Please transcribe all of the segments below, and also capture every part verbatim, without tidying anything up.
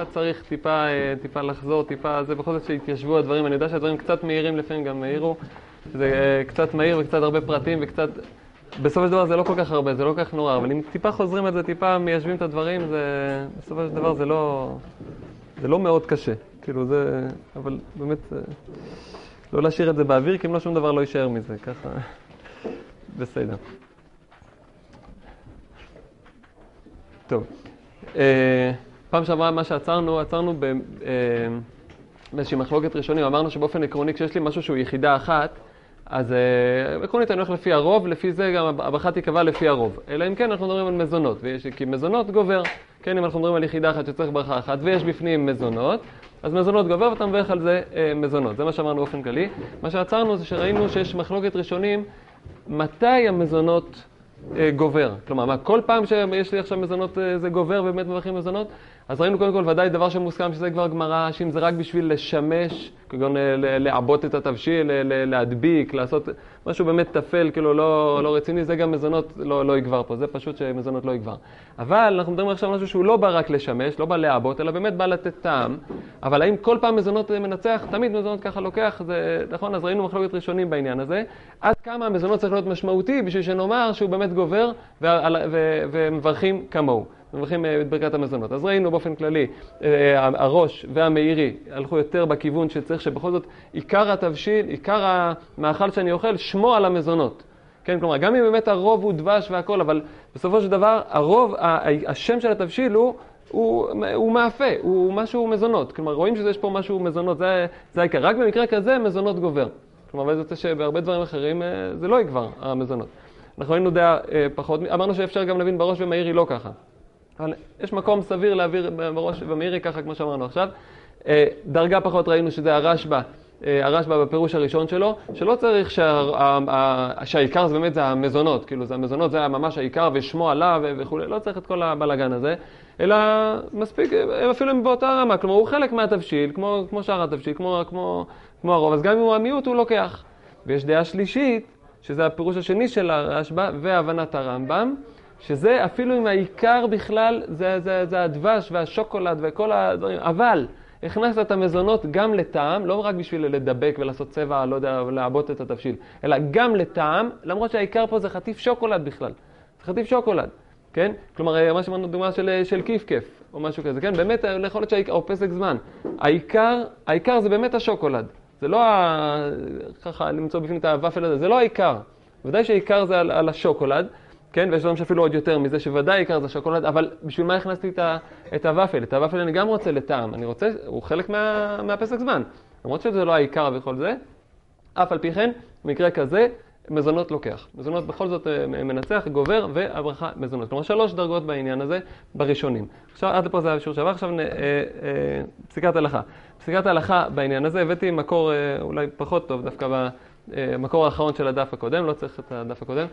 אתה צריך טיפה, טיפה לחזור, טיפה, זה בכל זאת שהתיישבו הדברים, אני יודע שהדברים קצת מהירים, לפעמים גם מהירו, זה קצת מהיר וקצת הרבה פרטים וקצת, בסופו של דבר זה לא כל כך הרבה, זה לא כל כך נורא, אבל אם טיפה חוזרים את זה, טיפה מיישבים את הדברים, זה, בסופו של דבר זה לא, זה לא מאוד קשה, כאילו זה, אבל באמת, לא להשאיר את זה באוויר, כי אם לא שום דבר לא יישאר מזה, ככה, בסדר. טוב, פעם שעברה מה שעצרנו, עצרנו באיזושהי מחלוקת ראשונים, אמרנו שבאופן עקרוני כשיש לי משהו שהוא יחידה אחת, אז עקרונית אני הולך לפי הרוב, לפי זה גם הברכה תיקבע לפי הרוב. אלא אם כן אנחנו מדברים על מזונות, ויש, כי מזונות גובר, כן, אם אנחנו מדברים על יחידה אחת שצריך ברכה אחת, ויש בפנים מזונות, אז מזונות גובר ואתה מברך על זה מזונות, זה מה שאמרנו באופן כללי. מה שעצרנו זה שראינו שיש מחלוקת ראשונים, מתי המזונות גובר. כלומר, מה, כל פעם שיש לי עכשיו מזונות זה גובר ובאמת מברכים מזונות, אז ראינו קודם כל ודאי דבר שמוסכם שזה כבר גמרא, שאם זה רק בשביל לשמש, כגון לעבות את התבשיל, להדביק, לעשות משהו באמת תפל, כאילו לא, לא רציני, זה גם מזונות לא, לא יגבר פה, זה פשוט שמזונות לא יגבר. אבל אנחנו מדברים עכשיו משהו שהוא לא בא רק לשמש, לא בא לעבות, אלא באמת בא לתת טעם. אבל האם כל פעם מזונות מנצח? תמיד מזונות ככה לוקח, זה נכון, אז ראינו מחלוקת ראשונים בעניין הזה. עד כמה המזונות צריך להיות משמעותי בשביל שנאמר שהוא באמת גובר ומברכים כמוהו. מברכים את ברכת המזונות. אז ראינו באופן כללי, הראש והמאירי הלכו יותר בכיוון שצריך שבכל זאת עיקר התבשיל, עיקר המאכל שאני אוכל, שמו על המזונות. כן, כלומר, גם אם באמת הרוב הוא דבש והכל, אבל בסופו של דבר, הרוב, השם של התבשיל הוא, הוא, הוא מאפה, הוא משהו מזונות. כלומר, רואים שיש פה משהו מזונות, זה, זה העיקר. רק במקרה כזה, מזונות גובר. כלומר, וזה שבהרבה דברים אחרים זה לא יגבר, המזונות. אנחנו ראינו דעה פחות, אמרנו שאפשר גם להבין בראש ומאירי לא ככה. אבל יש מקום סביר להעביר בראש ומאירי ככה כמו שאמרנו עכשיו. דרגה פחות ראינו שזה הרשב"א, הרשב"א בפירוש הראשון שלו, שלא צריך שה, שהעיקר זה באמת זה המזונות, כאילו זה המזונות זה ממש העיקר ושמו עליו וכו', לא צריך את כל הבלגן הזה, אלא מספיק, אפילו הם באותה רמה, כלומר הוא חלק מהתבשיל, כמו, כמו שאר התבשיל, כמו, כמו, כמו הרוב, אז גם אם הוא המיעוט הוא לוקח. ויש דעה שלישית, שזה הפירוש השני של הרשב"א והבנת הרמב"ם, שזה אפילו אם העיקר בכלל זה, זה, זה הדבש והשוקולד וכל הדברים, אבל הכנסת את המזונות גם לטעם, לא רק בשביל לדבק ולעשות צבע, לא יודע, לעבות את התבשיל, אלא גם לטעם, למרות שהעיקר פה זה חטיף שוקולד בכלל. זה חטיף שוקולד, כן? כלומר, מה שאמרנו דוגמה של, של כיף כיף או משהו כזה, כן? באמת, יכול להיות שהעיקר, או פסק זמן. העיקר, העיקר זה באמת השוקולד. זה לא ה... ככה למצוא בפנים את הוואפל הזה, זה לא העיקר. ודאי שהעיקר זה על, על השוקולד, כן, ויש דברים שאפילו עוד יותר מזה שוודאי עיקר זה שוקולד, אבל בשביל מה הכנסתי את, ה, את הוואפל? את הוואפל אני גם רוצה לטעם, אני רוצה, הוא חלק מה, מהפסק זמן. למרות שזה לא העיקר וכל זה, אף על פי כן, במקרה כזה, מזונות לוקח. מזונות בכל זאת מנצח, גובר, והברכה מזונות. כלומר, שלוש דרגות בעניין הזה, בראשונים. עכשיו, עד לפה זה השיעור שעבר, עכשיו אה, אה, פסיקת הלכה. פסיקת הלכה בעניין הזה, הבאתי מקור אה, אולי פחות טוב, דווקא ב... המקור האחרון של הדף הקודם, לא צריך את הדף הקודם,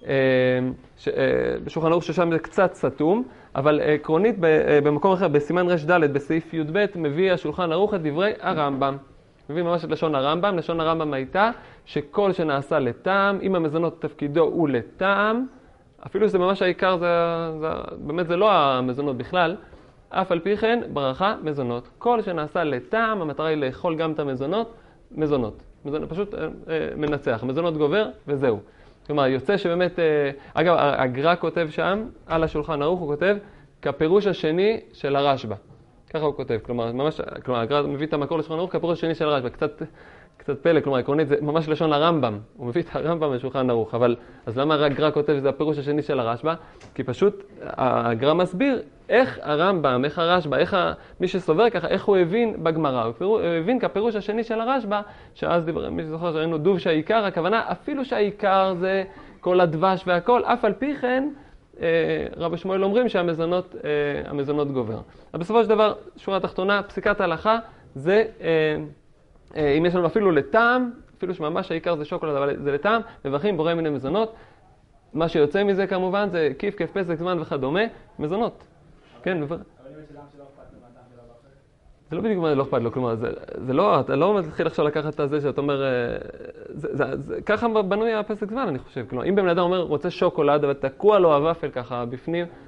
בשולחן ערוך ששם זה קצת סתום, אבל עקרונית במקום אחר, בסימן רש ד' בסעיף י"ב, מביא השולחן ערוך את דברי הרמב"ם. מביא ממש את לשון הרמב"ם. לשון הרמב"ם הייתה שכל שנעשה לטעם, אם המזונות תפקידו הוא לטעם, אפילו שזה ממש העיקר, זה, זה, באמת זה לא המזונות בכלל, אף על פי כן ברכה מזונות. כל שנעשה לטעם, המטרה היא לאכול גם את המזונות, מזונות. מזונות, פשוט אה, מנצח, מזונות גובר וזהו. כלומר, יוצא שבאמת, אה, אגב, הגר"א כותב שם, על השולחן ערוך הוא כותב, כפירוש השני של הרשב"א. ככה הוא כותב, כלומר, ממש, כלומר, הגר"א מביא את המקור לשולחן ערוך, כפירוש השני של הרשב"א, קצת, קצת פלא, כלומר, עקרונית, זה ממש לשון הרמב"ם, הוא מביא את הרמב"ם לשולחן ערוך, אבל, אז למה הגר"א כותב שזה הפירוש השני של הרשב"א? כי פשוט, הגר"א מסביר איך הרמב"ם, איך הרשב"א, איך ה... מי שסובר ככה, איך הוא הבין בגמרא. הוא הבין כפירוש השני של הרשב"א, שאז דיבר, מי שזוכר שראינו דוב שהעיקר, הכוונה, אפילו שהעיקר זה כל הדבש והכל, אף על פי כן, רבי שמואל אומרים שהמזונות, המזונות גובר. אבל בסופו של דבר, שורה תחתונה, פסיקת ההלכה, זה, אם יש לנו אפילו לטעם, אפילו שממש העיקר זה שוקולד, אבל זה לטעם, מברכים בורא מיני מזונות. מה שיוצא מזה כמובן זה כיף, כיף, פסק, זמן וכדומה, מזונות. כן, אבל אם יש אדם שלא אכפת לו מהטעם של הברכה? זה לא בדיוק מה לא אכפת לו, כלומר, זה לא, אתה לא מתחיל עכשיו לקחת את זה שאתה אומר, ככה בנוי הפסק זמן, אני חושב. כלומר, אם בן אדם אומר, רוצה שוקולד, אבל תקוע לו הוואפל ככה בפנים,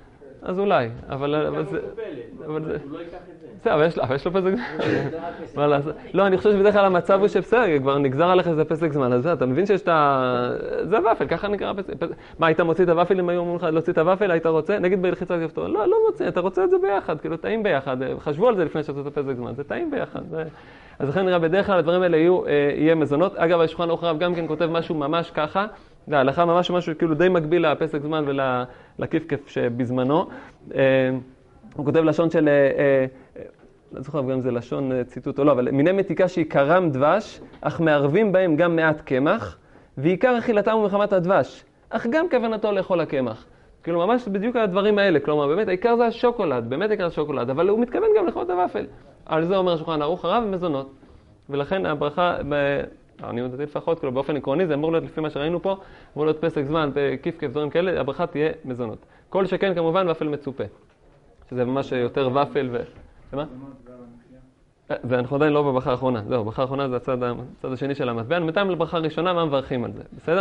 אז אולי, אבל... אבל זה... הוא לא ייקח את זה. בסדר, אבל יש לו פסק זמן. לא, אני חושב שבדרך כלל המצב הוא שבסדר, כבר נגזר עליך איזה פסק זמן, אז אתה מבין שיש את ה... זה הוואפל, ככה נקרא פסק... מה, היית מוציא את הוואפל אם היו אומרים לך להוציא את הוואפל, היית רוצה? נגיד בלחיצת כפתור, לא, לא מוציא, אתה רוצה את זה ביחד, כאילו, טעים ביחד, חשבו על זה לפני שעשו את הפסק זמן, זה טעים ביחד. אז לכן נראה בדרך כלל הדברים האלה יהיה מזונות. אגב, השולחן ערוך הרב גם כן כותב משהו ממש ככה, להלכה ממש משהו כאילו די מקביל לפסק זמן ולכפכף שבזמנו. הוא כותב לשון של, לא זוכר גם זה לשון ציטוט או לא, אבל מיני מתיקה שעיקרם דבש, אך מערבים בהם גם מעט קמח, ועיקר אכילתם הוא מחמת הדבש, אך גם כוונתו לאכול הקמח. כאילו ממש בדיוק הדברים האלה, כלומר באמת העיקר זה השוקולד, באמת העיקר השוקולד, אבל הוא מתכוון גם לאכול את הוואפל. על זה אומר השולחן ערוך הרב ומזונות. ולכן הברכה, אני יודעת לפחות, כאילו באופן עקרוני, זה אמור להיות לפי מה שראינו פה, אמור להיות פסק זמן, כיף דברים כאלה, הברכה תהיה מזונות. כל שכן כמובן ואפל מצופה. שזה ממש יותר ואפל ו... שמה? ואנחנו עדיין לא בברכה האחרונה. זהו, ברכה האחרונה זה הצד, הצד השני של המטבע. בינתיים לברכה הראשונה, מה מברכים על זה? בסדר?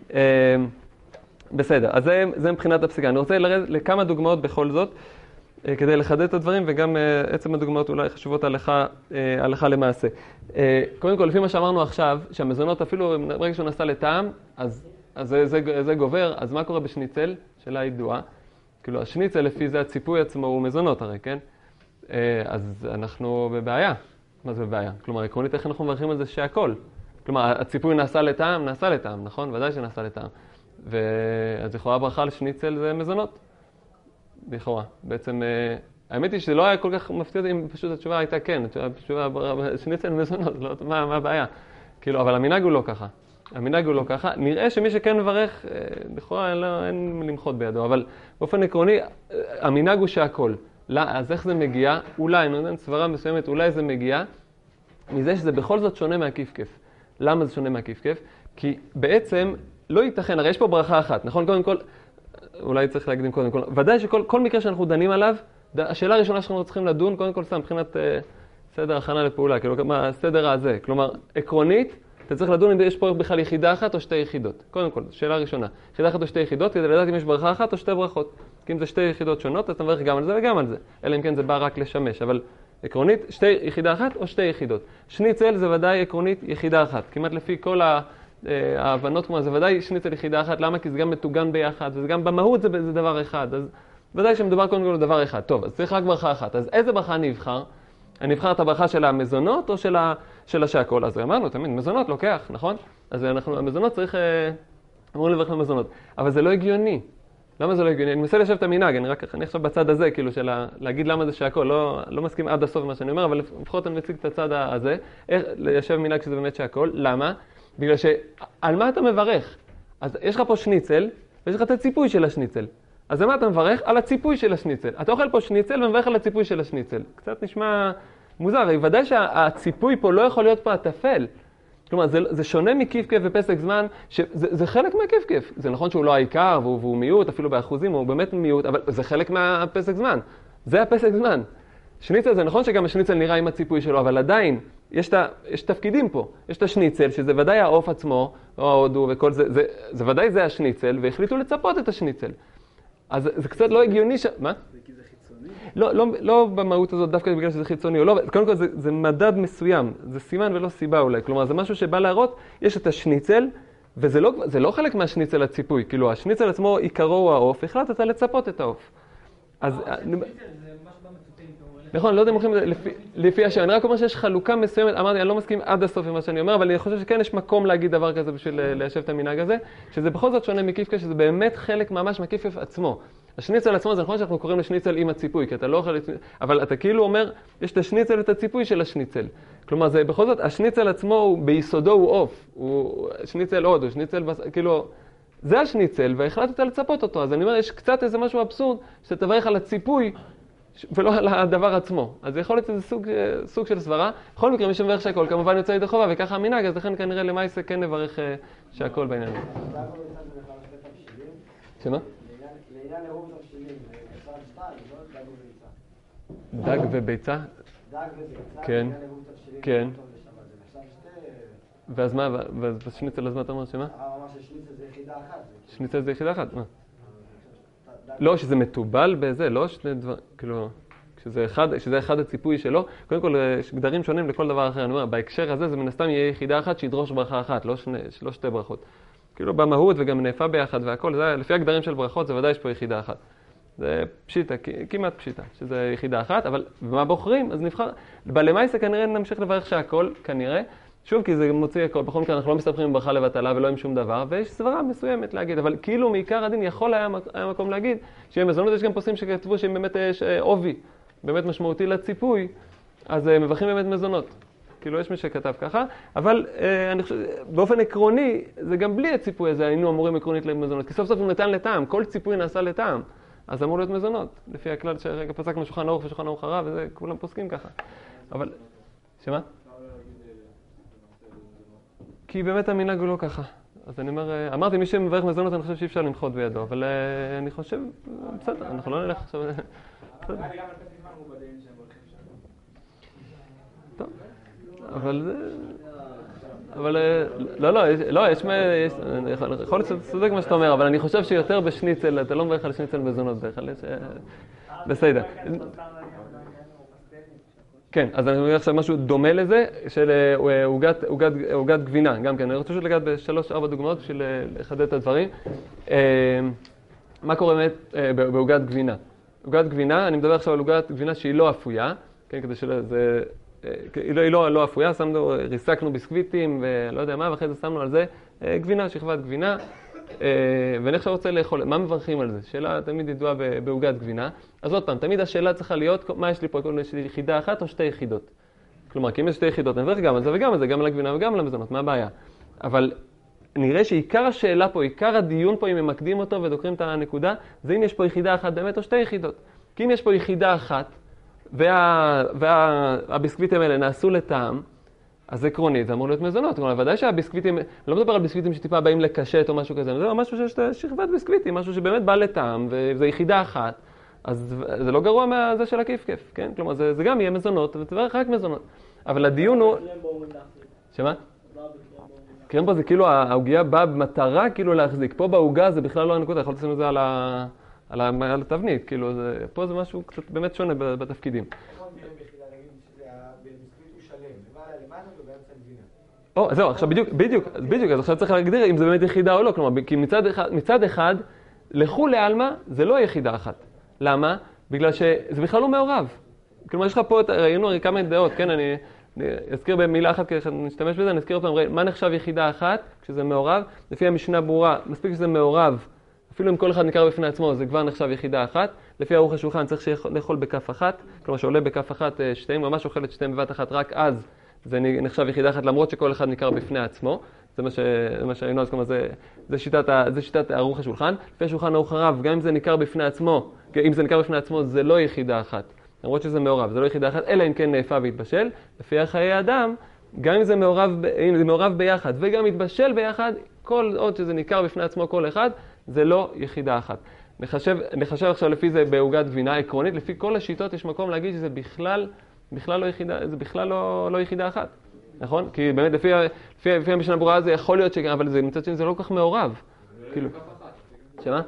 בסדר, אז זה, זה מבחינת הפסיקה. אני רוצה לרדת לכמה דוגמאות בכל זאת, כדי לחדד את הדברים, וגם עצם הדוגמאות אולי חשובות הלכה, הלכה למעשה. קודם כל, לפי מה שאמרנו עכשיו, שהמזונות אפילו, ברגע שהוא נסע לטעם, אז, אז זה, זה, זה גובר. אז מה קורה בשניצל? שאלה ידועה. כאילו, השניצל לפי זה הציפוי עצמו הוא מזונות הרי, כן? אז אנחנו בבעיה. מה זה בבעיה? כלומר, עקרונית איך אנחנו מברכים על זה שהכל? כלומר, הציפוי נעשה לטעם, נעשה לטעם, נכון? ודאי שנעשה לטעם. ואז יכולה ברכה על שניצל זה מזונות. לכאורה. בעצם, האמת היא שזה לא היה כל כך מפתיע אם פשוט התשובה הייתה כן, התשובה שניצל מזונות, לא, מה, מה הבעיה? כאילו, אבל המנהג הוא לא ככה. המנהג הוא לא ככה. נראה שמי שכן מברך, לכאורה לא, אין למחות בידו, אבל באופן עקרוני, המנהג הוא שהכל. לא, אז איך זה מגיע? אולי, נותן סברה מסוימת, אולי זה מגיע מזה שזה בכל זאת שונה מהכיף-כיף. למה זה שונה מהכיף-כיף? כי בעצם לא ייתכן, הרי יש פה ברכה אחת, נכון? קודם כל, אולי צריך להקדים קודם כל. ודאי שכל כל מקרה שאנחנו דנים עליו, השאלה הראשונה שאנחנו צריכים לדון, קודם כל סתם, מבחינת אה, סדר הכנה לפעולה, כאילו, מה הסדר הזה. כלומר, עקרונית, אתה צריך לדון אם יש פה בכלל יחידה אחת או שתי יחידות. קודם כל, שאלה ראשונה. יחידה אחת או שתי יחידות, כדי לדעת אם יש ברכה אחת או שתי ברכות. כי אם זה שתי יחידות שונות, אתה מברך גם על זה וגם על זה. אלא אם כן זה בא רק לשמש. אבל עקרונית, שתי יחידה אחת או שתי יחידות. שניצל זה ודאי עקרונית יחידה אחת. כמעט לפי כל ה... ההבנות כמו זה ודאי שניצל יחידה אחת, למה? כי זה גם מתוגן ביחד, וזה גם במהות זה, זה דבר אחד, אז ודאי שמדובר קודם כל לדבר אחד. טוב, אז צריך רק ברכה אחת, אז איזה ברכה אני אבחר? אני אבחר את הברכה של המזונות או של, ה, של השעקול? אז אמרנו, תמיד, מזונות לוקח, נכון? אז אנחנו, המזונות צריך, אמרו לברך למזונות, אבל זה לא הגיוני. למה זה לא הגיוני? אני מנסה לשב את המנהג, אני רק אני עכשיו בצד הזה, כאילו, של להגיד למה זה שעקול, לא, לא מסכים עד הסוף מה שאני אומר, אבל לפחות אני מציג את הצד הזה, איך לשב מנהג שזה באמת שעקול, למה? בגלל שעל מה אתה מברך? אז יש לך פה שניצל, ויש לך את הציפוי של השניצל. אז על מה אתה מברך? על הציפוי של השניצל. אתה אוכל פה שניצל ומברך על הציפוי של השניצל. קצת נשמע מוזר, הרי ודאי שהציפוי פה לא יכול להיות פה הטפל. כלומר, זה, זה שונה מכיף-כיף ופסק זמן, שזה זה חלק מהכיף-כיף. זה נכון שהוא לא העיקר, והוא, והוא מיעוט, אפילו באחוזים, הוא באמת מיעוט, אבל זה חלק מהפסק זמן. זה הפסק זמן. שניצל זה נכון שגם השניצל נראה עם הציפוי שלו, אבל עדיין יש, ת, יש תפקידים פה. יש את השניצל, שזה ודאי העוף עצמו, או ההודו וכל זה, זה, זה ודאי זה השניצל, והחליטו לצפות את השניצל. אז זה קצת לא הגיוני ש... מה? כי זה חיצוני? לא, לא, לא במהות הזאת, דווקא בגלל שזה חיצוני או לא. קודם כל, זה, זה מדד מסוים. זה סימן ולא סיבה אולי. כלומר, זה משהו שבא להראות, יש את השניצל, וזה לא, זה לא חלק מהשניצל הציפוי. כאילו, השניצל עצמו עיקרו הוא העוף, החלטת לצפות את העוף. אז... נכון, לא יודע אם הולכים לפי השם. אני רק אומר שיש חלוקה מסוימת, אמרתי, אני לא מסכים עד הסוף עם מה שאני אומר, אבל אני חושב שכן יש מקום להגיד דבר כזה בשביל ליישב את המנהג הזה, שזה בכל זאת שונה מכיף-כיף, שזה באמת חלק ממש מכיף-כיף עצמו. השניצל עצמו זה נכון שאנחנו קוראים לשניצל עם הציפוי, כי אתה לא אוכל... אבל אתה כאילו אומר, יש את השניצל ואת הציפוי של השניצל. כלומר, זה בכל זאת, השניצל עצמו הוא, ביסודו הוא עוף, הוא שניצל עוד, הוא שניצל, כאילו, זה השניצל, והחלטת לצפות אותו. אז אני אומר, יש קצת איזה משהו אבסורד, שאתה תברך על הציפוי, ולא על הדבר עצמו. אז יכול להיות איזה סוג, סוג של סברה. בכל מקרה, מי שמברך שהכל, כמובן יוצא ידי חובה, וככה המנהג, אז לכן כנראה למעשה כן נברך שהכל בעניין. שמה? לעניין עירוב תבשילים, אפשר שתיים, לא? דג וביצה? דג וביצה, כן. לעניין עירוב תבשילים, כן. זה נחשב שתי... ואז מה, ואז בשניצל אז מה אתה אומר שמה? הרב אמר ששניצל זה יחידה אחת. שניצל זה יחידה אחת, מה? לא, שזה מטובל בזה, לא שני דבר, כאילו, שזה אחד, שזה אחד הציפוי שלו. קודם כל, יש גדרים שונים לכל דבר אחר. אני אומר, בהקשר הזה זה מן הסתם יהיה יחידה אחת שידרוש ברכה אחת, לא, שני, לא שתי ברכות. כאילו במהות וגם נאפה ביחד והכל, זה, לפי הגדרים של ברכות זה ודאי יש פה יחידה אחת. זה פשיטה, כמעט פשיטה, שזה יחידה אחת, אבל במה בוחרים? אז נבחר, בלמייסה כנראה נמשיך לברך שהכל, כנראה. שוב, כי זה מוציא הכל, בכל מקרה אנחנו לא מסתבכים עם ברכה לבטלה ולא עם שום דבר, ויש סברה מסוימת להגיד, אבל כאילו מעיקר הדין יכול היה, היה מקום להגיד, שיהיה מזונות, יש גם פוסקים שכתבו שהם באמת יש עובי, באמת משמעותי לציפוי, אז מברכים באמת מזונות. כאילו יש מי שכתב ככה, אבל אה, אני חושב, באופן עקרוני, זה גם בלי הציפוי הזה, היינו אמורים עקרונית למזונות, כי סוף סוף הוא נתן לטעם, כל ציפוי נעשה לטעם, אז אמור להיות מזונות, לפי הכלל שרגע פסקנו שולחן ערוך ושולחן ערוך הרב, וזה כולם פוסקים ככה. אבל, שמה? כי באמת המנהג הוא לא ככה. אז אני אומר, אמרתי, מי שמברך מזונות, אני חושב שאי אפשר למחות בידו, אבל אה, אני חושב, בסדר, אנחנו לא נלך עכשיו... בסדר. טוב. אבל זה... אבל לא, לא, לא, יש... יכול להיות שאתה צודק מה שאתה אומר, אבל אני חושב שיותר בשניצל, אתה לא מברך על שניצל מזונות, בדרך כלל יש... בסדר. כן, אז אני אומר עכשיו משהו דומה לזה, של עוגת גבינה, גם כן. אני רוצה פשוט לגעת בשלוש, ארבע דוגמאות בשביל לחדד את הדברים. מה קורה באמת בעוגת גבינה? עוגת גבינה, אני מדבר עכשיו על עוגת גבינה שהיא לא אפויה, כן, כדי שלא... זה... היא לא, היא לא, לא אפויה, שמנו, ריסקנו ביסקוויטים ולא יודע מה, ואחרי זה שמנו על זה גבינה, שכבת גבינה, ואני עכשיו רוצה לאכול, מה מברכים על זה? שאלה תמיד ידועה בעוגת גבינה. אז עוד פעם, תמיד השאלה צריכה להיות, מה יש לי פה, יש לי יחידה אחת או שתי יחידות? כלומר, כי אם יש שתי יחידות, אני מברך גם על זה וגם על זה, גם על הגבינה וגם על המזונות, מה הבעיה? אבל נראה שעיקר השאלה פה, עיקר הדיון פה, אם ממקדים אותו ודוקרים את הנקודה, זה אם יש פה יחידה אחת באמת או שתי יחידות. כי אם יש פה יחידה אחת, וה, והביסקוויטים האלה נעשו לטעם, אז עקרונית, זה אמור להיות מזונות. כלומר, ודאי שהביסקוויטים, לא מדבר על ביסקוויטים שטיפה באים לקשט או משהו כזה, זה משהו שיש שכבת ביסקוויטים, משהו שבאמת בא לטעם, וזה יחידה אחת, אז זה לא גרוע מהזה של הכיף-כיף, כן? כלומר, זה, זה גם יהיה מזונות, ותברך רק מזונות. אבל הדיון הוא... שמה? קרמבו זה כאילו, העוגיה באה במטרה כאילו להחזיק. פה בעוגה זה בכלל לא הנקודה, יכול לשים את זה על ה... על התבנית, כאילו, זה, פה זה משהו קצת באמת שונה בתפקידים. או, זהו, עכשיו בדיוק, בדיוק, בדיוק, אז עכשיו צריך להגדיר אם זה באמת יחידה או לא, כלומר, כי מצד אחד, מצד אחד, לכו לעלמא, זה לא יחידה אחת. למה? בגלל שזה בכלל לא מעורב. כלומר, יש לך פה, ראינו הרי כמה דעות, כן, אני, אני אזכיר במילה אחת כדי שנשתמש בזה, אני אזכיר אותם, מה נחשב יחידה אחת כשזה מעורב? לפי המשנה ברורה, מספיק שזה מעורב, אפילו אם כל אחד נקרא בפני עצמו, זה כבר נחשב יחידה אחת. לפי ערוך השולחן צריך לאכול בכף אחת, כלומר שעולה בכף אחת שתיים, ממש אוכלת שתיים בבת אחת, רק אז זה נחשב יחידה אחת, למרות שכל אחד נקרא בפני עצמו. זה מה, ש... מה שהיינו אז, כלומר, זה, זה, שיטת ה... זה שיטת ערוך השולחן. לפי השולחן ערוך הרב, גם אם זה נקרא בפני עצמו, אם זה נקרא בפני עצמו, זה לא יחידה אחת. למרות שזה מעורב, זה לא יחידה אחת, אלא אם כן נאפה והתבשל. לפי חיי האדם, גם אם זה מעורב, אם זה מעורב ביחד וגם מתבשל ביחד, כל עוד שזה נקרא בפני עצמו כל אחד, זה לא יחידה אחת. נחשב, נחשב עכשיו לפי זה בעוגת גבינה עקרונית, לפי כל השיטות יש מקום להגיד שזה בכלל, בכלל לא יחידה, זה בכלל לא, לא יחידה אחת. נכון? כי באמת לפי, לפי, לפי המשנה ברורה זה יכול להיות שגם, אבל זה מצד שני זה לא כל כך מעורב. כאילו. שמה?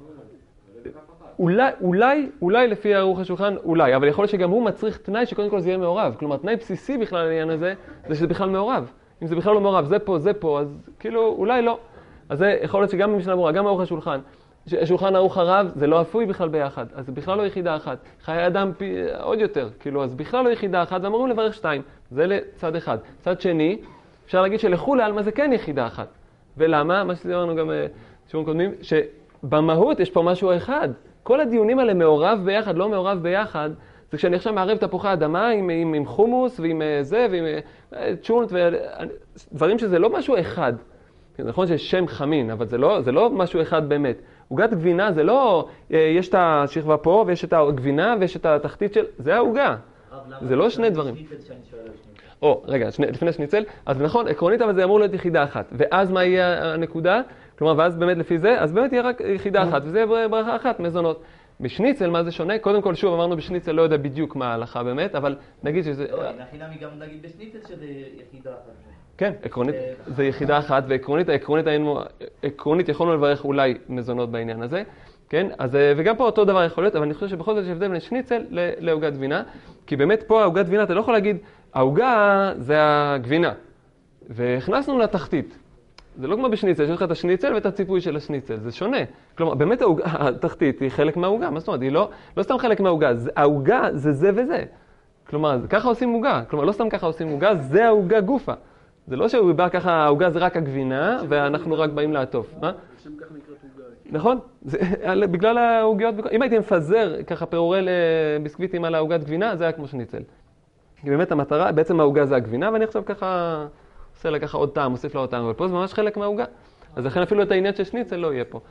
אולי, אולי, אולי לפי ערוך השולחן, אולי, אבל יכול להיות שגם הוא מצריך תנאי שקודם כל זה יהיה מעורב. כלומר, תנאי בסיסי בכלל לעניין הזה, זה שזה בכלל מעורב. אם זה בכלל לא מעורב, זה פה, זה פה, אז כאילו, אולי לא. אז זה יכול להיות שגם במשנה ברורה, גם ערוך השולחן, שולחן ערוך הרב, זה לא אפוי בכלל ביחד, אז זה בכלל לא יחידה אחת. חיי אדם פי, עוד יותר, כאילו, אז בכלל לא יחידה אחת, ואמרו לברך שתיים. זה לצד אחד. צד שני, אפשר להגיד שלכו לעלמא זה כן יחידה אחת. ולמה? מה שדיברנו גם שיעורים קודמים, שבמהות יש פה משהו אחד. כל הדיונים האלה מעורב ביחד, לא מעורב ביחד, זה כשאני עכשיו מערב תפוחי אדמה עם, עם, עם חומוס ועם זה ועם צ'ונט ודברים שזה לא משהו אחד. נכון שיש שם חמין, אבל זה לא, זה לא משהו אחד באמת. עוגת גבינה זה לא, יש את השכבה פה ויש את הגבינה ויש את התחתית של, זה העוגה. זה לא שני דברים. או, רגע, שני, לפני שניצל, אז נכון, עקרונית, אבל זה אמור להיות יחידה אחת. ואז מה יהיה הנקודה? כלומר, ואז באמת לפי זה, אז באמת יהיה רק יחידה אחת, וזה יהיה ברכה אחת, מזונות. בשניצל, מה זה שונה? קודם כל, שוב, אמרנו בשניצל, לא יודע בדיוק מה ההלכה באמת, אבל נגיד שזה... לא, הנה גם נגיד בשניצל שזה יחידה אחת. כן, עקרונית, זה יחידה אחת, ועקרונית, העקרונית היינו, עקרונית יכולנו לברך אולי מזונות בעניין הזה. כן? אז, וגם פה אותו דבר יכול להיות, אבל אני חושב שבכל זאת יש הבדל בין שניצל לעוגת גבינה, כי באמת פה העוגת גבינה, אתה לא יכול להגיד, העוגה זה הגבינה, והכנסנו לתחתית. זה לא כמו בשניצל, יש לך את השניצל ואת הציפוי של השניצל, זה שונה. כלומר, באמת העוגה, התחתית היא חלק מהעוגה, מה זאת אומרת? היא לא, לא סתם חלק מהעוגה, העוגה זה זה וזה. כלומר, ככה עושים עוגה, כלומר, לא סתם ככה עושים עוגה, זה העוגה גופה. זה לא שהוא בא ככה, העוגה זה רק הגבינה, ואנחנו רק באים לעטוף. מה? בשם כך נקראת עוגה. נכון, זה, בגלל העוגיות, אם הייתי מפזר ככה פירורי לביסקוויטים על העוגת גבינה, זה היה כמו שניצל. כי באמת המטרה, בעצם העוגה זה הגבינה, ואני עכשיו ככה עושה לה ככה עוד טעם, מוסיף לה עוד טעם, אבל פה זה ממש חלק מהעוגה. אז לכן אפילו את העניין של שניצל לא יהיה פה.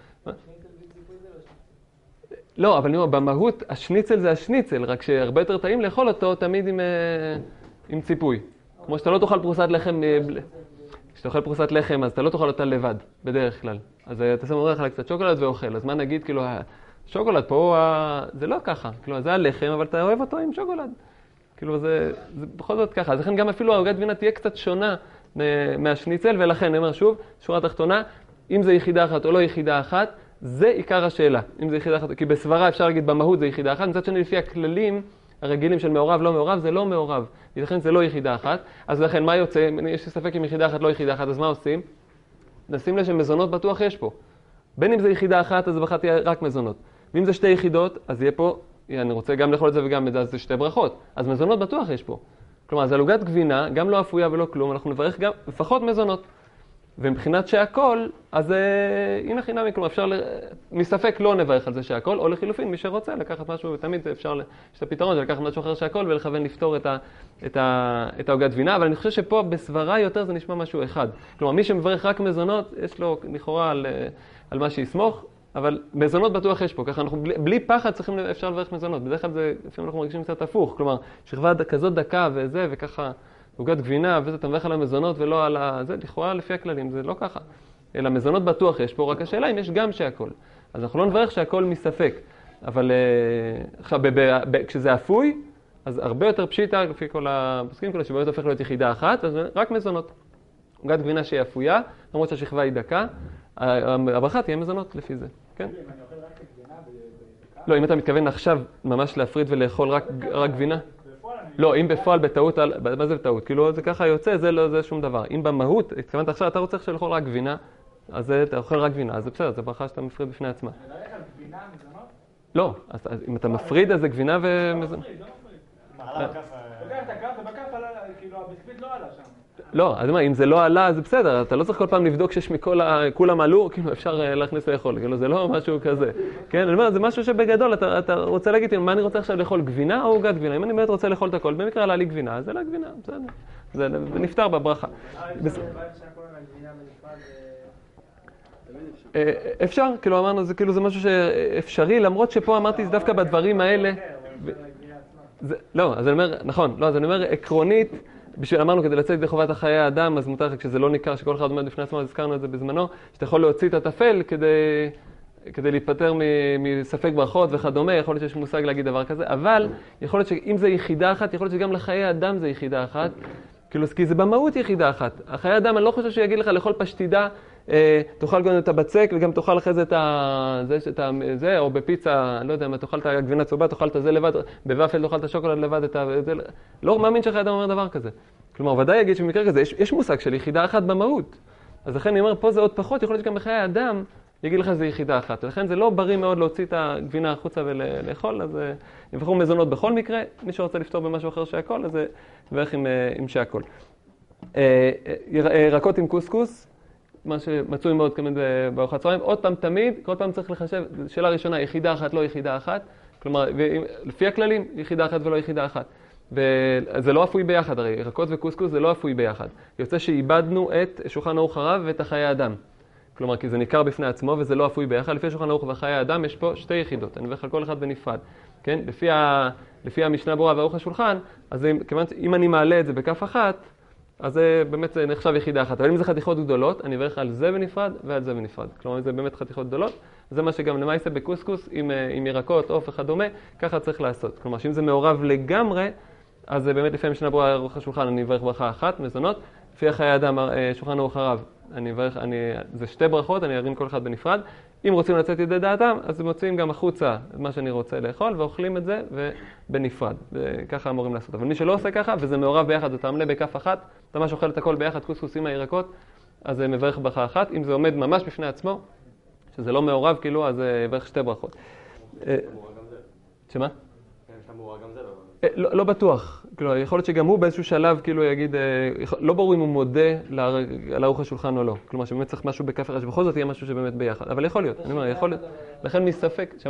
לא, אבל נראה, במהות, השניצל זה השניצל, רק שהרבה יותר טעים לאכול אותו תמיד עם, עם ציפוי. כמו שאתה לא תאכל פרוסת לחם, כשאתה אוכל פרוסת לחם, אז אתה לא תאכל אותה לבד, בדרך כלל. אז אתה שם עורך לה קצת שוקולד ואוכל, אז מה נגיד, כאילו, השוקולד פה, זה לא ככה, כאילו, זה הלחם, אבל אתה אוהב אותו עם שוקולד. כאילו, זה, זה בכל זאת ככה. אז לכן גם אפילו העוגת גבינה תהיה קצת שונה מהשניצל, ולכן, אני אומר שוב, שורה תחתונה, אם זה יחידה אחת או לא יחידה אחת, זה עיקר השאלה. אם זה יחידה אחת, כי בסברה אפשר להגיד במהות זה יחידה אחת, מצד שני לפי הכללים הרגילים של מעורב, לא מעורב, זה לא מעורב. לכן זה לא יחידה אחת. אז לכן מה יוצא? יש לי ספק אם יחידה אחת לא יחידה אחת, אז מה עושים? נשים לב שמזונות בטוח יש פה. בין אם זה יחידה אחת, אז בחרתי רק מזונות. ואם זה שתי יחידות, אז יהיה פה, אני רוצה גם לאכול את זה וגם את זה, אז זה שתי ברכות. אז מזונות בטוח יש פה. כלומר, זה עוגת גבינה, גם לא אפויה ולא כלום, אנחנו נברך גם לפחות מזונות. ומבחינת שהכל, אז הנה חינמי, כלומר אפשר, מספק לא נברך על זה שהכל, או לחילופין, מי שרוצה לקחת משהו, תמיד אפשר, יש את הפתרון של לקחת משהו אחר שהכל ולכוון לפתור את, ה, את, ה, את העוגת גבינה, אבל אני חושב שפה בסברה יותר זה נשמע משהו אחד. כלומר, מי שמברך רק מזונות, יש לו לכאורה על, על מה שיסמוך, אבל מזונות בטוח יש פה, ככה אנחנו בלי, בלי פחד צריכים, אפשר לברך מזונות. בדרך כלל זה, לפעמים אנחנו מרגישים קצת הפוך, כלומר, שכבה כזאת דקה וזה וככה, עוגת גבינה, וזה אתה מברך על המזונות ולא על ה... זה לכאורה לפי הכללים, זה לא ככה. אלא מזונות בטוח יש פה, רק השאלה אם יש גם שהכל. אז אנחנו לא נברך שהכל מספק. אבל עכשיו, כשזה אפוי, אז הרבה יותר פשיטה, לפי כל הפוסקים כולה, שבאמת הופך להיות יחידה אחת, אז רק מזונות. עוגת גבינה שהיא אפויה, למרות שהשכבה היא דקה, הברכה תהיה מזונות לפי זה. כן? אם אני אוכל רק גבינה בדקה? לא, אם אתה מתכוון עכשיו ממש להפריד ולאכול רק גבינה. לא, אם בפועל בטעות, מה זה בטעות? כאילו זה ככה יוצא, זה לא, זה שום דבר. אם במהות, התכוונת עכשיו, אתה רוצה לאכול רק גבינה, אז אתה אוכל רק גבינה, אז זה בסדר, זה ברכה שאתה מפריד בפני עצמה. אני לא אוכל גבינה, מזונות? לא, אז אם אתה מפריד, אז זה גבינה ומזונות. לא מפריד, לא מפריד. מה, עלה בכף? לוקח את הכף, ובכף עלה, כאילו הביסקוויט לא עלה שם. לא, אז מה, אם זה לא עלה, זה בסדר, אתה לא צריך כל פעם לבדוק שיש מכל ה... כולם עלו, כאילו אפשר להכניס לאכול, כאילו זה לא משהו כזה. כן, אני אומר, זה משהו שבגדול, אתה, אתה רוצה להגיד, מה אני רוצה עכשיו לאכול, גבינה או עוגת גבינה? אם אני באמת רוצה לאכול את הכל, במקרה עלה לי גבינה, אז זה לא גבינה, בסדר. זה נפטר בברכה. אפשר, כאילו אמרנו, זה כאילו זה משהו שאפשרי, למרות שפה אמרתי, זה דווקא בדברים האלה. לא, אז אני אומר, נכון, לא, אז אני אומר, עקרונית, בשביל אמרנו, כדי לצאת ידי חובת החיי האדם, אז מותר לך כשזה לא ניכר שכל אחד עומד בפני עצמו, אז הזכרנו את זה בזמנו, שאתה יכול להוציא את הטפל כדי, כדי להיפטר מספק ברכות וכדומה, יכול להיות שיש מושג להגיד דבר כזה, אבל יכול להיות שאם זה יחידה אחת, יכול להיות שגם לחיי האדם זה יחידה אחת, כאילו, כי זה במהות יחידה אחת. החיי האדם, אני לא חושב שיגיד לך לאכול פשטידה, אה, תאכל גם את הבצק וגם תאכל אחרי זה את ה... זה, את ה... זה, או בפיצה, לא יודע, תאכל את הגבינה צהובה, תאכל את זה לבד, בוואפל תאכל את השוקולד לבד, את ה... זה... לא מאמין שחיי האדם אומר דבר כזה. כלומר, ודאי יגיד שבמקרה כזה, יש, יש מושג של יחידה אחת במהות. אז לכן אני אומר, פה זה עוד פחות, יכול להיות שגם בחיי האדם יגיד לך זה יחידה אחת. לכן זה לא בריא מאוד להוציא את הגבינה החוצה ולאכול, אז יבחרו מזונות בכל מקרה. מי שרוצה לפתור במשהו אחר שהכל, אז זה יברך עם, עם שהכל. ירקות עם קוסקוס, מה שמצוי מאוד כמובן בארוחת צהריים. עוד פעם תמיד, כל פעם צריך לחשב, שאלה ראשונה, יחידה אחת, לא יחידה אחת. כלומר, לפי הכללים, יחידה אחת ולא יחידה אחת. וזה לא אפוי ביחד, הרי ירקות וקוסקוס זה לא אפוי ביחד. יוצא שאיבדנו את שולחן ערוך הרב ואת החיי האדם. כלומר, כי זה ניכר בפני עצמו וזה לא אפוי ביחד. לפי שולחן ערוך וחיי האדם יש פה שתי יחידות. אני מברך על כל אחד בנפרד. כן? לפי, ה... לפי המשנה ברורה וערוך השולחן, אז אם, כיוון, אם אני מעלה את זה בכף אחת, אז זה באמת זה נחשב יחידה אחת. אבל אם זה חתיכות גדולות, אני מברך על זה בנפרד ועל זה בנפרד. כלומר, זה באמת חתיכות גדולות. זה מה שגם למעשה בקוסקוס, עם, עם ירקות, עוף וכדומה, ככה צריך לעשות. כלומר, שאם זה מעורב לגמרי, אז זה באמת לפי המשנה ברורה וערוך השולחן, אני מברך ברכה אחת, מזונות. לפי חיי האדם, שולחן ערוך הרב, אני מברך, אני, זה שתי ברכות, אני ארים כל אחד בנפרד. אם רוצים לצאת ידי דעתם, אז מוציאים גם החוצה את מה שאני רוצה לאכול, ואוכלים את זה בנפרד. וככה אמורים לעשות. אבל מי שלא עושה ככה, וזה מעורב ביחד, אתה מלא בכף אחת, אתה ממש אוכל את הכל ביחד, קוסקוס עם הירקות, אז זה מברך ברכה אחת. אם זה עומד ממש בפני עצמו, שזה לא מעורב כאילו, אז זה מברך שתי ברכות. שמה? לא, לא בטוח. כלומר, יכול להיות שגם הוא באיזשהו שלב כאילו יגיד, לא ברור אם הוא מודה על ארוחת השולחן או לא. כלומר, שבאמת צריך משהו בכף אחד, שבכל זאת יהיה משהו שבאמת ביחד. אבל יכול להיות, אני אומר, יכול להיות. לכן מספק, שמה?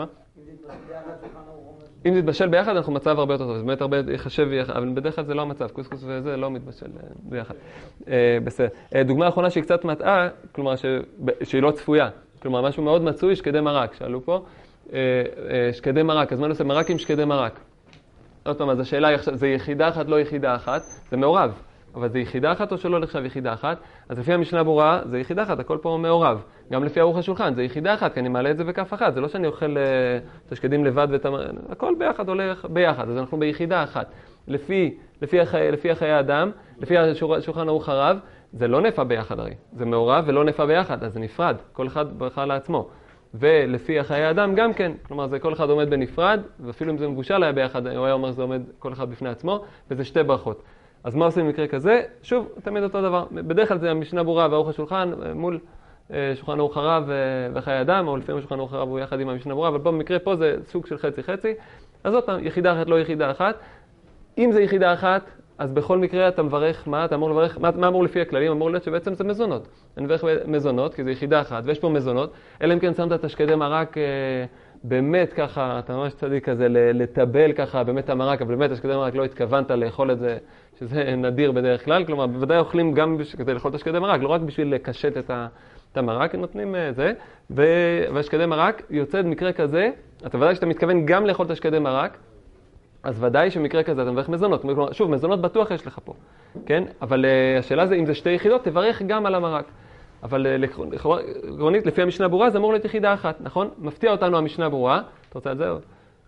אם זה יתבשל ביחד, אנחנו מצב הרבה יותר טוב. זה באמת הרבה יחשב ביחד, אבל בדרך כלל זה לא המצב. קוסקוס וזה לא מתבשל ביחד. בסדר. דוגמה האחרונה שהיא קצת מטעה, כלומר, שהיא לא צפויה. כלומר, משהו מאוד מצוי, שקדי מרק. שאלו פה, שקדי מרק. אז מה נעשה? מרק עם שקדי מרק. עוד פעם, אז השאלה היא עכשיו, זה יחידה אחת, לא יחידה אחת, זה מעורב, אבל זה יחידה אחת או שלא נחשב יחידה אחת? אז לפי המשנה ברורה, זה יחידה אחת, הכל פה מעורב. גם לפי ארוחת השולחן, זה יחידה אחת, כי אני מעלה את זה בכף אחת, זה לא שאני אוכל את השקדים לבד ואת המ... הכל ביחד הולך ביחד, אז אנחנו ביחידה אחת. לפי, לפי, החי... לפי החיי האדם, לפי השולחן ערוך הרב, זה לא נפה ביחד הרי, זה מעורב ולא נפה ביחד, אז זה נפרד, כל אחד ברכה לעצמו. ולפי החיי האדם גם כן, כלומר זה כל אחד עומד בנפרד, ואפילו אם זה מבושל היה ביחד, הוא היה אומר שזה עומד כל אחד בפני עצמו, וזה שתי ברכות. אז מה עושים במקרה כזה? שוב, תמיד אותו דבר. בדרך כלל זה המשנה ברורה וארוך השולחן, מול שולחן ערוך הרב וחיי האדם, או לפעמים שולחן ערוך הרב הוא יחד עם המשנה ברורה, אבל פה במקרה פה זה סוג של חצי חצי. אז עוד פעם, יחידה אחת לא יחידה אחת. אם זה יחידה אחת, אז בכל מקרה אתה מברך, מה אתה אמור לברך? מה, מה אמור לפי הכללים? אמור להיות שבעצם זה מזונות. אני מברך מזונות, כי זה יחידה אחת, ויש פה מזונות. אלא אם כן שמת את השקדי מרק, אה, באמת ככה, אתה ממש צדיק כזה, לטבל ככה, באמת המרק, אבל באמת השקדי מרק לא התכוונת לאכול את זה, שזה נדיר בדרך כלל. כלומר, בוודאי אוכלים גם כדי לאכול את השקדי מרק, לא רק בשביל לקשט את, ה, את המרק, הם נותנים אה, זה. והשקדי מרק יוצא במקרה כזה, אתה ודאי שאתה מתכוון גם לאכול את השקדי מרק, אז ודאי שמקרה כזה אתה מברך מזונות. שוב, מזונות בטוח יש לך פה, כן? אבל uh, השאלה זה, אם זה שתי יחידות, תברך גם על המרק. אבל עקרונית, לפי המשנה ברורה, זה אמור להיות יחידה אחת, נכון? מפתיע אותנו המשנה ברורה. אתה רוצה על זה עוד?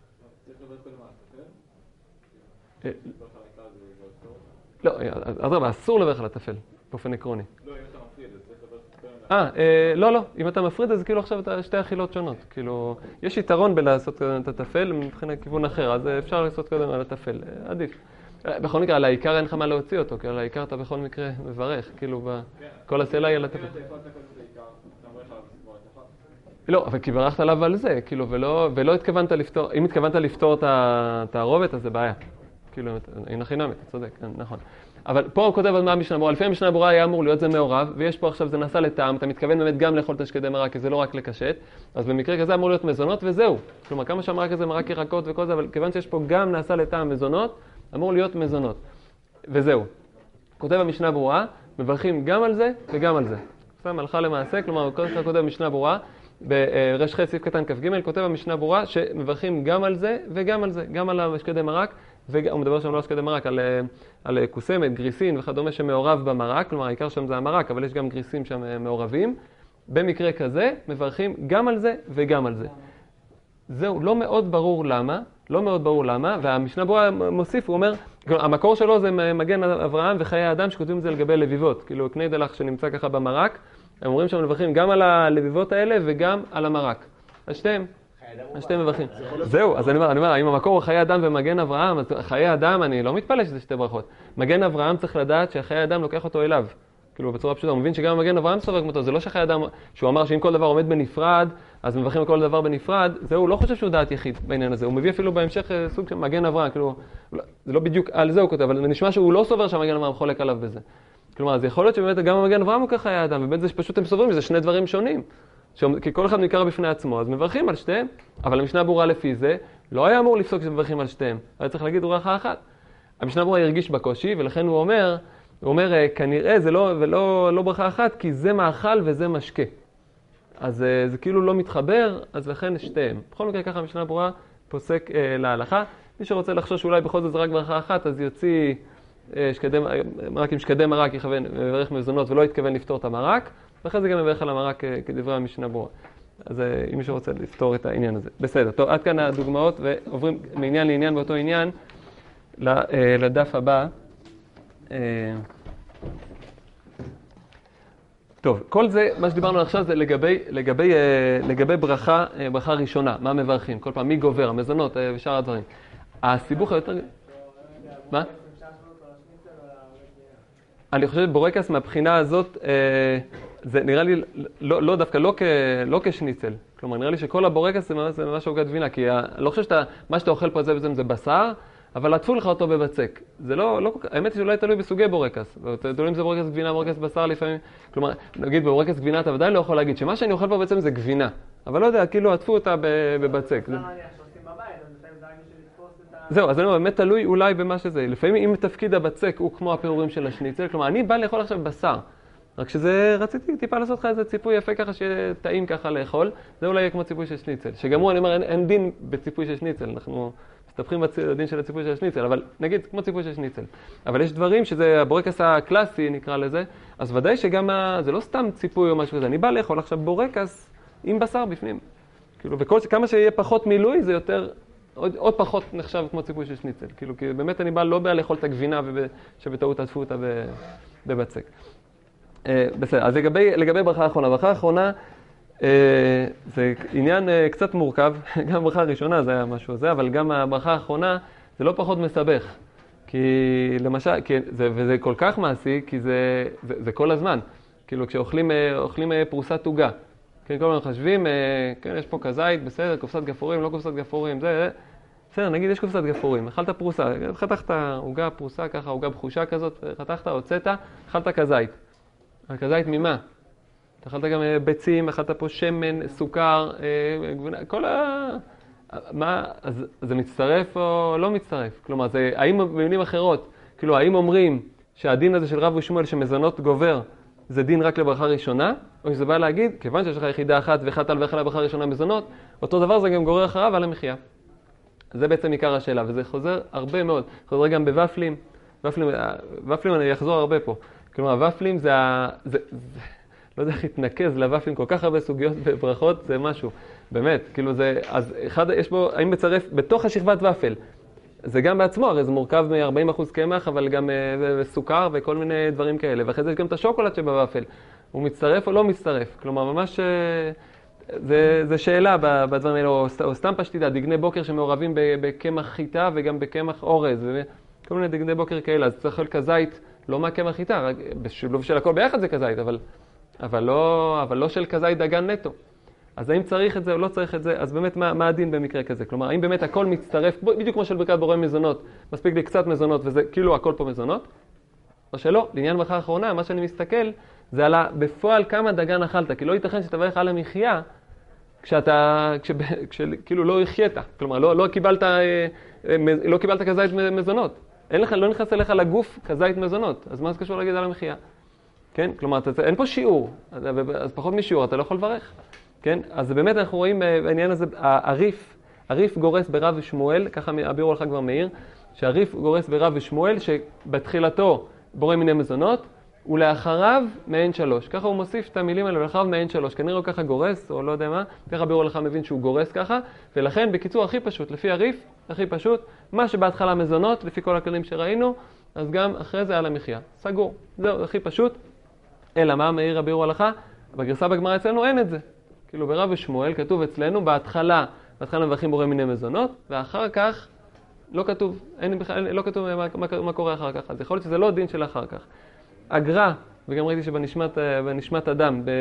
לא, אדרבה, אסור לברך על הטפל, באופן עקרוני. אה, לא, לא. אם אתה מפריד, אז כאילו עכשיו אתה שתי אכילות שונות. כאילו, יש יתרון בלעשות את הטפל מבחינת כיוון אחר, אז אפשר לעשות קודם על הטפל. עדיף. בכל מקרה, על העיקר אין לך מה להוציא אותו, כי על העיקר אתה בכל מקרה מברך. כאילו, כל השאלה היא על הטפל. לא, אבל כי ברכת עליו על זה, כאילו, ולא התכוונת לפתור, אם התכוונת לפתור את התערובת, אז זה בעיה. כאילו, אין הכי נמית, אתה צודק, נכון. אבל פה הוא כותב על מה המשנה ברורה. לפי המשנה ברורה היה אמור להיות זה מעורב, ויש פה עכשיו זה נעשה לטעם, אתה מתכוון באמת גם לאכול את השקדי מרק, כי זה לא רק לקשט, אז במקרה כזה אמור להיות מזונות וזהו. כלומר, כמה שהמרק הזה מרק ירקות וכל זה, אבל כיוון שיש פה גם נעשה לטעם מזונות, אמור להיות מזונות. וזהו. כותב המשנה ברורה, מברכים גם על זה וגם על זה. שם הלכה למעשה, כלומר, כותב המשנה ברורה, ברש ח' סעיף קטן כ"ג, כותב המשנה ברורה שמברכים גם על זה וגם על זה, גם על השקדי מרק, והוא מדבר שם לא השקדי מרק, על, על קוסמת, גריסין וכדומה שמעורב במרק, כלומר העיקר שם זה המרק, אבל יש גם גריסים שם מעורבים. במקרה כזה מברכים גם על זה וגם על זה. זהו, לא מאוד ברור למה, לא מאוד ברור למה, והמשנה ברורה מוסיף, הוא אומר, המקור שלו זה מגן אברהם וחיי האדם שכותבים את זה לגבי לביבות, כאילו קני דלח שנמצא ככה במרק, הם אומרים שם מברכים גם על הלביבות האלה וגם על המרק. אז שתיהם, אז שתיהם מברכים. זהו, אז אני אומר, אני אומר, אם המקור הוא חיי אדם ומגן אברהם, אז חיי אדם אני לא מתפלא שזה שתי ברכות. מגן אברהם צריך לדעת שהחיי אדם לוקח אותו אליו. כאילו בצורה פשוטה, הוא מבין שגם מגן אברהם סובב כמותו, זה לא שחיי אדם, שהוא אמר שאם כל דבר עומד בנפרד, אז מברכים כל דבר בנפרד, זהו, הוא לא חושב שהוא דעת יחיד בעניין הזה. הוא מביא אפילו בהמשך סוג של מגן אברהם, כאילו, זה לא בדיוק על זה הוא כותב, אבל נשמע שהוא לא סובר שהמגן אברהם חולק עליו בזה. כלומר, אז יכול להיות שבאמת גם המגן אברהם הוא כחיי האדם, ובאמת זה שפשוט הם סוברים, זה שני דברים שונים. כי כל אחד נקרא בפני עצמו, אז מברכים על שתיהם, אבל המשנה ברורה לפי זה, לא היה אמור לפסוק שמברכים על שתיהם, היה צריך להגיד ברכה אחת. המשנה ברורה הרגיש בקושי, ולכן הוא אומר, הוא אומר, כנראה זה לא, ולא, לא ברכה אחת, כי זה מאכל וזה משקה. אז זה כאילו לא מתחבר, אז לכן שתיהם. בכל מקרה ככה המשנה ברורה פוסק אה, להלכה. מי שרוצה לחשוש שאולי בכל זאת זה רק ברכה אחת, אז יוציא אה, שקדי, רק עם שקדי מרק יכוון, מברך מזונות ולא יתכוון לפתור את המרק, ואחרי זה גם מברך על המרק אה, כדברי המשנה ברורה. אז אה, אם מי שרוצה לפתור את העניין הזה. בסדר, טוב, עד כאן הדוגמאות, ועוברים מעניין לעניין באותו עניין לדף הבא. טוב, כל זה, מה שדיברנו עכשיו זה לגבי, לגבי, לגבי ברכה, ברכה ראשונה, מה מברכים, כל פעם, מי גובר, המזונות ושאר הדברים. הסיבוך היותר... מה? אני חושב שבורקס מהבחינה הזאת, זה נראה לי, לא, לא דווקא, לא, כ, לא כשניצל. כלומר, נראה לי שכל הבורקס זה ממש עוגת גבינה, כי אני לא חושב שאתה, מה שאתה אוכל פה זה וזה זה בשר, אבל עטפו לך אותו בבצק. זה לא, לא, האמת היא שאולי תלוי בסוגי בורקס. תלוי אם זה בורקס גבינה, בורקס בשר לפעמים. כלומר, נגיד בבורקס גבינה אתה ודאי לא יכול להגיד שמה שאני אוכל פה בעצם זה גבינה. אבל לא יודע, כאילו עטפו אותה בבצק. זהו, אז אני אומר, באמת תלוי אולי במה שזה. לפעמים אם תפקיד הבצק הוא כמו הפירורים של השניצל, כלומר, אני בא לאכול עכשיו בשר. רק שזה, רציתי טיפה לעשות לך איזה ציפוי יפה ככה שיהיה טעים ככה לאכול. זה אולי יהיה כמו ציפוי של שניצל. שגם הוא, אני אומר, אין, אין דין בציפוי של שניצל. אנחנו מסתבכים בדין של הציפוי של השניצל, אבל נגיד כמו ציפוי של שניצל. אבל יש דברים שזה הבורקס הקלאסי, נקרא לזה, אז ודאי שגם, ה... זה לא סתם ציפוי או משהו כזה. אני בא לאכול עכשיו בורקס עם בשר בפנים. כאילו, וכל, כמה שיהיה פחות מילוי, זה יותר, עוד, עוד פחות נחשב כמו ציפוי של שניצל. כאילו, כי באמת אני בא, לא בא לאכול את הגבינה ושבטעות עטפו אותה בבצק. בסדר, אז לגבי, לגבי ברכה האחרונה, ברכה האחרונה אה, זה עניין אה, קצת מורכב, גם ברכה הראשונה זה היה משהו זה, אבל גם הברכה האחרונה זה לא פחות מסבך, כי למשל, כי זה, וזה כל כך מעשי, כי זה, זה, זה כל הזמן, כאילו כשאוכלים אה, אוכלים אה, פרוסת עוגה, כן, כל הזמן חשבים, אה, כן, יש פה כזית, בסדר, קופסת גפורים, לא קופסת גפורים, זה, בסדר, נגיד יש קופסת גפורים, אכלת פרוסה, חתכת עוגה פרוסה ככה, עוגה בחושה כזאת, חתכת, הוצאת, אכלת כזית. הכזית ממה? אתה אכלת גם ביצים, אכלת פה שמן, סוכר, גבינה, כל ה... מה, אז זה מצטרף או לא מצטרף? כלומר, זה, האם במילים אחרות, כאילו, האם אומרים שהדין הזה של רב ושמואל שמזונות גובר, זה דין רק לברכה ראשונה? או שזה בא להגיד, כיוון שיש לך יחידה אחת ואכלת על ואכלה ברכה ראשונה מזונות, אותו דבר זה גם גורר אחריו על המחיה. זה בעצם עיקר השאלה, וזה חוזר הרבה מאוד. חוזר גם בוואפלים, וואפלים, וואפלים אני אחזור הרבה פה. כלומר, הוואפלים זה, ה... זה, זה, לא יודע איך להתנקז לוואפלים, כל כך הרבה סוגיות בברכות, זה משהו, באמת, כאילו זה, אז אחד, יש בו, האם מצרף, בתוך השכבת וואפל, זה גם בעצמו, הרי זה מורכב מ-ארבעים אחוז קמח, אבל גם סוכר וכל מיני דברים כאלה, ואחרי זה יש גם את השוקולד שבוואפל, הוא מצטרף או לא מצטרף, כלומר, ממש, זה, זה שאלה בדברים האלה, או, או סתם פשטידה, דגני בוקר שמעורבים בקמח חיטה וגם בקמח אורז, וכל מיני דגני בוקר כאלה, אז צריך להיות כזית, לא מהקמח חיטה, רק בשילוב של הכל ביחד זה כזית, אבל, אבל, לא, אבל לא של כזית דגן נטו. אז האם צריך את זה או לא צריך את זה, אז באמת מה, מה הדין במקרה כזה? כלומר, האם באמת הכל מצטרף, בדיוק כמו של ברכת בורא מזונות, מספיק לי קצת מזונות וזה כאילו הכל פה מזונות? או שלא, לעניין ברכה האחרונה, מה שאני מסתכל, זה על בפועל כמה דגן אכלת, כי לא ייתכן שתברך על המחיה, כשאתה, כש, כש, כאילו לא החיית, כלומר, לא, לא קיבלת, לא קיבלת כזית מזונות. אין לך, לא נכנס אליך לגוף כזית מזונות, אז מה זה קשור להגיד על המחיה? כן? כלומר, אתה, אין פה שיעור, אז פחות משיעור, אתה לא יכול לברך. כן? אז באמת אנחנו רואים בעניין הזה, הריף, הריף גורס ברב ושמואל, ככה הביאו לך כבר מאיר, שהריף גורס ברב ושמואל, שבתחילתו בורא מיני מזונות, ולאחריו מעין שלוש. ככה הוא מוסיף את המילים האלה, ולאחריו מעין שלוש. כנראה הוא ככה גורס, או לא יודע מה, ככה ביאור לך מבין שהוא גורס ככה, ולכן בקיצור הכי פשוט, לפי הריף, הכי פשוט, מה שבהתחלה מזונות, לפי כל הכללים שראינו, אז גם אחרי זה על המחיה. סגור. זהו, הכי פשוט. אלא מה מאיר הביאור הלכה? בגרסה בגמרא אצלנו אין את זה. כאילו ברב ושמואל כתוב אצלנו, בהתחלה, בהתחלה מברכים בורא מיני מזונות, ואחר כך לא כתוב, אין בכלל, לא כתוב מה, מה, מה קורה אחר כך. אז יכול להיות שזה לא דין של אחר כך. הגר"א, וגם ראיתי שבנשמת בנשמת אדם, ב,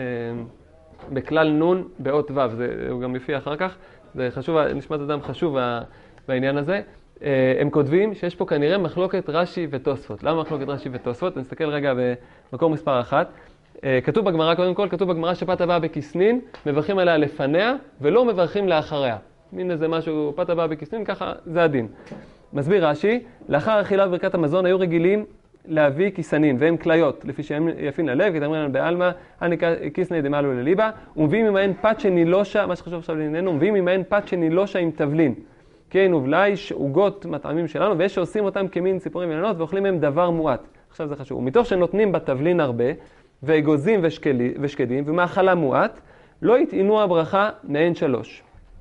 בכלל נון, באות ו', זה הוא גם לפי אחר כך, זה חשוב, נשמת אדם חשוב בעניין הזה. הם כותבים שיש פה כנראה מחלוקת רש"י ותוספות. למה מחלוקת רש"י ותוספות? נסתכל רגע במקור מספר אחת. כתוב בגמרא, קודם כל, כתוב בגמרא שפת הבאה בכסנין, מברכים עליה לפניה ולא מברכים לאחריה. מין איזה משהו, פת הבאה בכסנין, ככה זה הדין. מסביר רש"י, לאחר אכילה בברכת המזון היו רגילים להביא כיסנין, והם כליות, לפי שהם יפין ללב, כי תאמרים לנו בעלמא, אני כיסני דמלו לליבה, ומביאים ממהן פת שנילושה, מה שחשוב עכשיו לענייננו, ומביאים ממהן פת שנילושה עם תבלין. כן, ובלי עוגות מטעמים שלנו, ויש שעושים אותם כמין ציפורים ולנות, ואוכלים מהם דבר מועט. עכשיו זה חשוב. ומתוך שנותנים בתבלין הרבה, ואגוזים ושקלים, ומאכלה מועט, לא יטעינו הברכה מעין שלוש.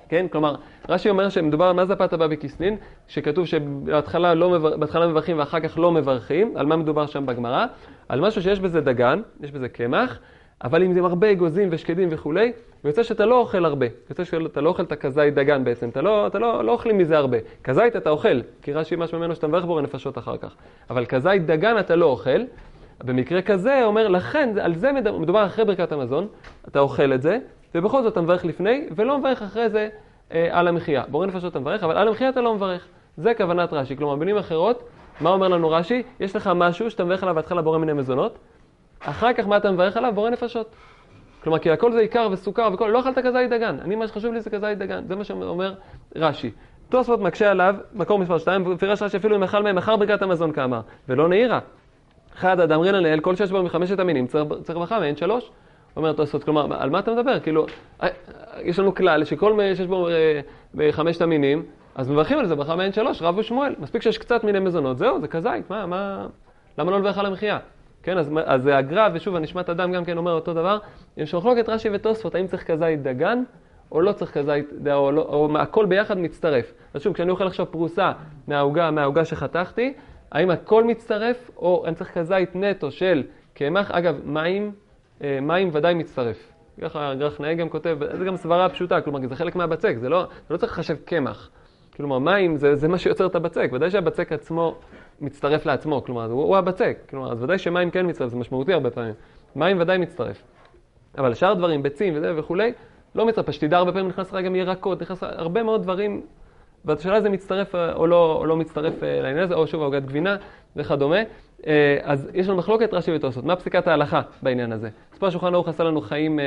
כן? כלומר, רש"י אומר שמדובר על מה זה הפת הבא בכיסנין, שכתוב שבהתחלה לא מבר... בהתחלה מברכים ואחר כך לא מברכים, על מה מדובר שם בגמרא? על משהו שיש בזה דגן, יש בזה קמח, אבל אם זה הרבה אגוזים ושקדים וכולי, ויוצא שאתה לא אוכל הרבה, יוצא שאתה לא אוכל את הכזית דגן בעצם, אתה לא, אתה לא, לא אוכלים מזה הרבה. כזית אתה אוכל, כי רש"י משהו ממנו שאתה מברך בורא נפשות אחר כך. אבל כזית דגן אתה לא אוכל, במקרה כזה אומר לכן, על זה מדובר אחרי ברכת המזון, אתה אוכל את זה, ובכל זאת אתה מברך לפני, ולא מברך אחרי זה אה, על המחיה. בורא נפשות אתה מברך, אבל על המחיה אתה לא מברך. זה כוונת רש"י. כלומר, במילים אחרות, מה אומר לנו רש"י? יש לך משהו שאתה מברך עליו בהתחלה בורא מיני מזונות, אחר כך מה אתה מברך עליו? בורא נפשות. כלומר, כי הכל זה עיקר וסוכר וכל, לא אכלת כזית דגן. אני, מה שחשוב לי זה כזית דגן. זה מה שאומר רש"י. תוספות מקשה עליו, מקור מספר שתיים, ופירש רש"י אפילו אם אכל מהם אחר ברכת המזון כאמר, ולא נעירה. אחד, אדמרין לאל, כל שיש בו מחמשת המינים, צריך ברכה מעין שלוש. אומר תוספות, כלומר, על מה אתה מדבר? כאילו, יש לנו כלל שכל מה שיש בו בחמשת המינים, אז מברכים על זה ברכה מעין שלוש, רב ושמואל. מספיק שיש קצת מיני מזונות, זהו, זה כזית, מה, מה, למה לא לברך על המחיה? כן, אז, אז הגר"א, ושוב, הנשמת אדם גם כן אומר אותו דבר, יש מחלוקת רש"י ותוספות, האם צריך כזית דגן, או לא צריך כזית, או, לא, או הכל ביחד מצטרף. אז שוב, כשאני אוכל עכשיו פרוסה מהעוגה, מהעוגה שחתכתי, האם הכל מצטרף, או אני צריך כזית נטו של קמח, אגב, מים, מים ודאי מצטרף. ככה הגר"א נאה גם כותב, זה גם סברה פשוטה, כלומר, זה חלק מהבצק, זה לא, זה לא צריך לחשב קמח. כלומר, מים זה, זה מה שיוצר את הבצק, ודאי שהבצק עצמו מצטרף לעצמו, כלומר, הוא, הוא הבצק, כלומר, אז ודאי שמים כן מצטרף, זה משמעותי הרבה פעמים. מים ודאי מצטרף. אבל שאר דברים, ביצים וזה וכולי, לא מצטרף, פשטידה הרבה פעמים נכנס לך גם ירקות, נכנס הרבה מאוד דברים, והשאלה זה מצטרף או לא, או לא מצטרף לעניין הזה, או שוב, עוגת גבינה וכדומה. אז יש לנו מחלוקת רש"י ותוספות. מה פסיקת ההלכה בעניין הזה? אז פה השולחן ערוך עשה לנו חיים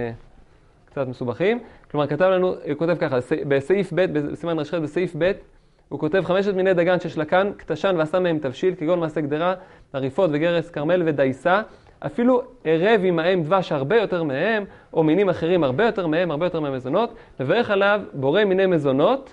קצת מסובכים. כלומר, כתב לנו, הוא כותב ככה, בסעיף ב', בסימן רש"ח בסעיף ב', הוא כותב חמשת מיני דגן ששלקן, קטשן ועשה מהם תבשיל, כגון מעשה גדרה, עריפות וגרס, כרמל ודייסה, אפילו ערב עמהם דבש הרבה יותר מהם, או מינים אחרים הרבה יותר מהם, הרבה יותר מהמזונות, מברך עליו בורא מיני מזונות,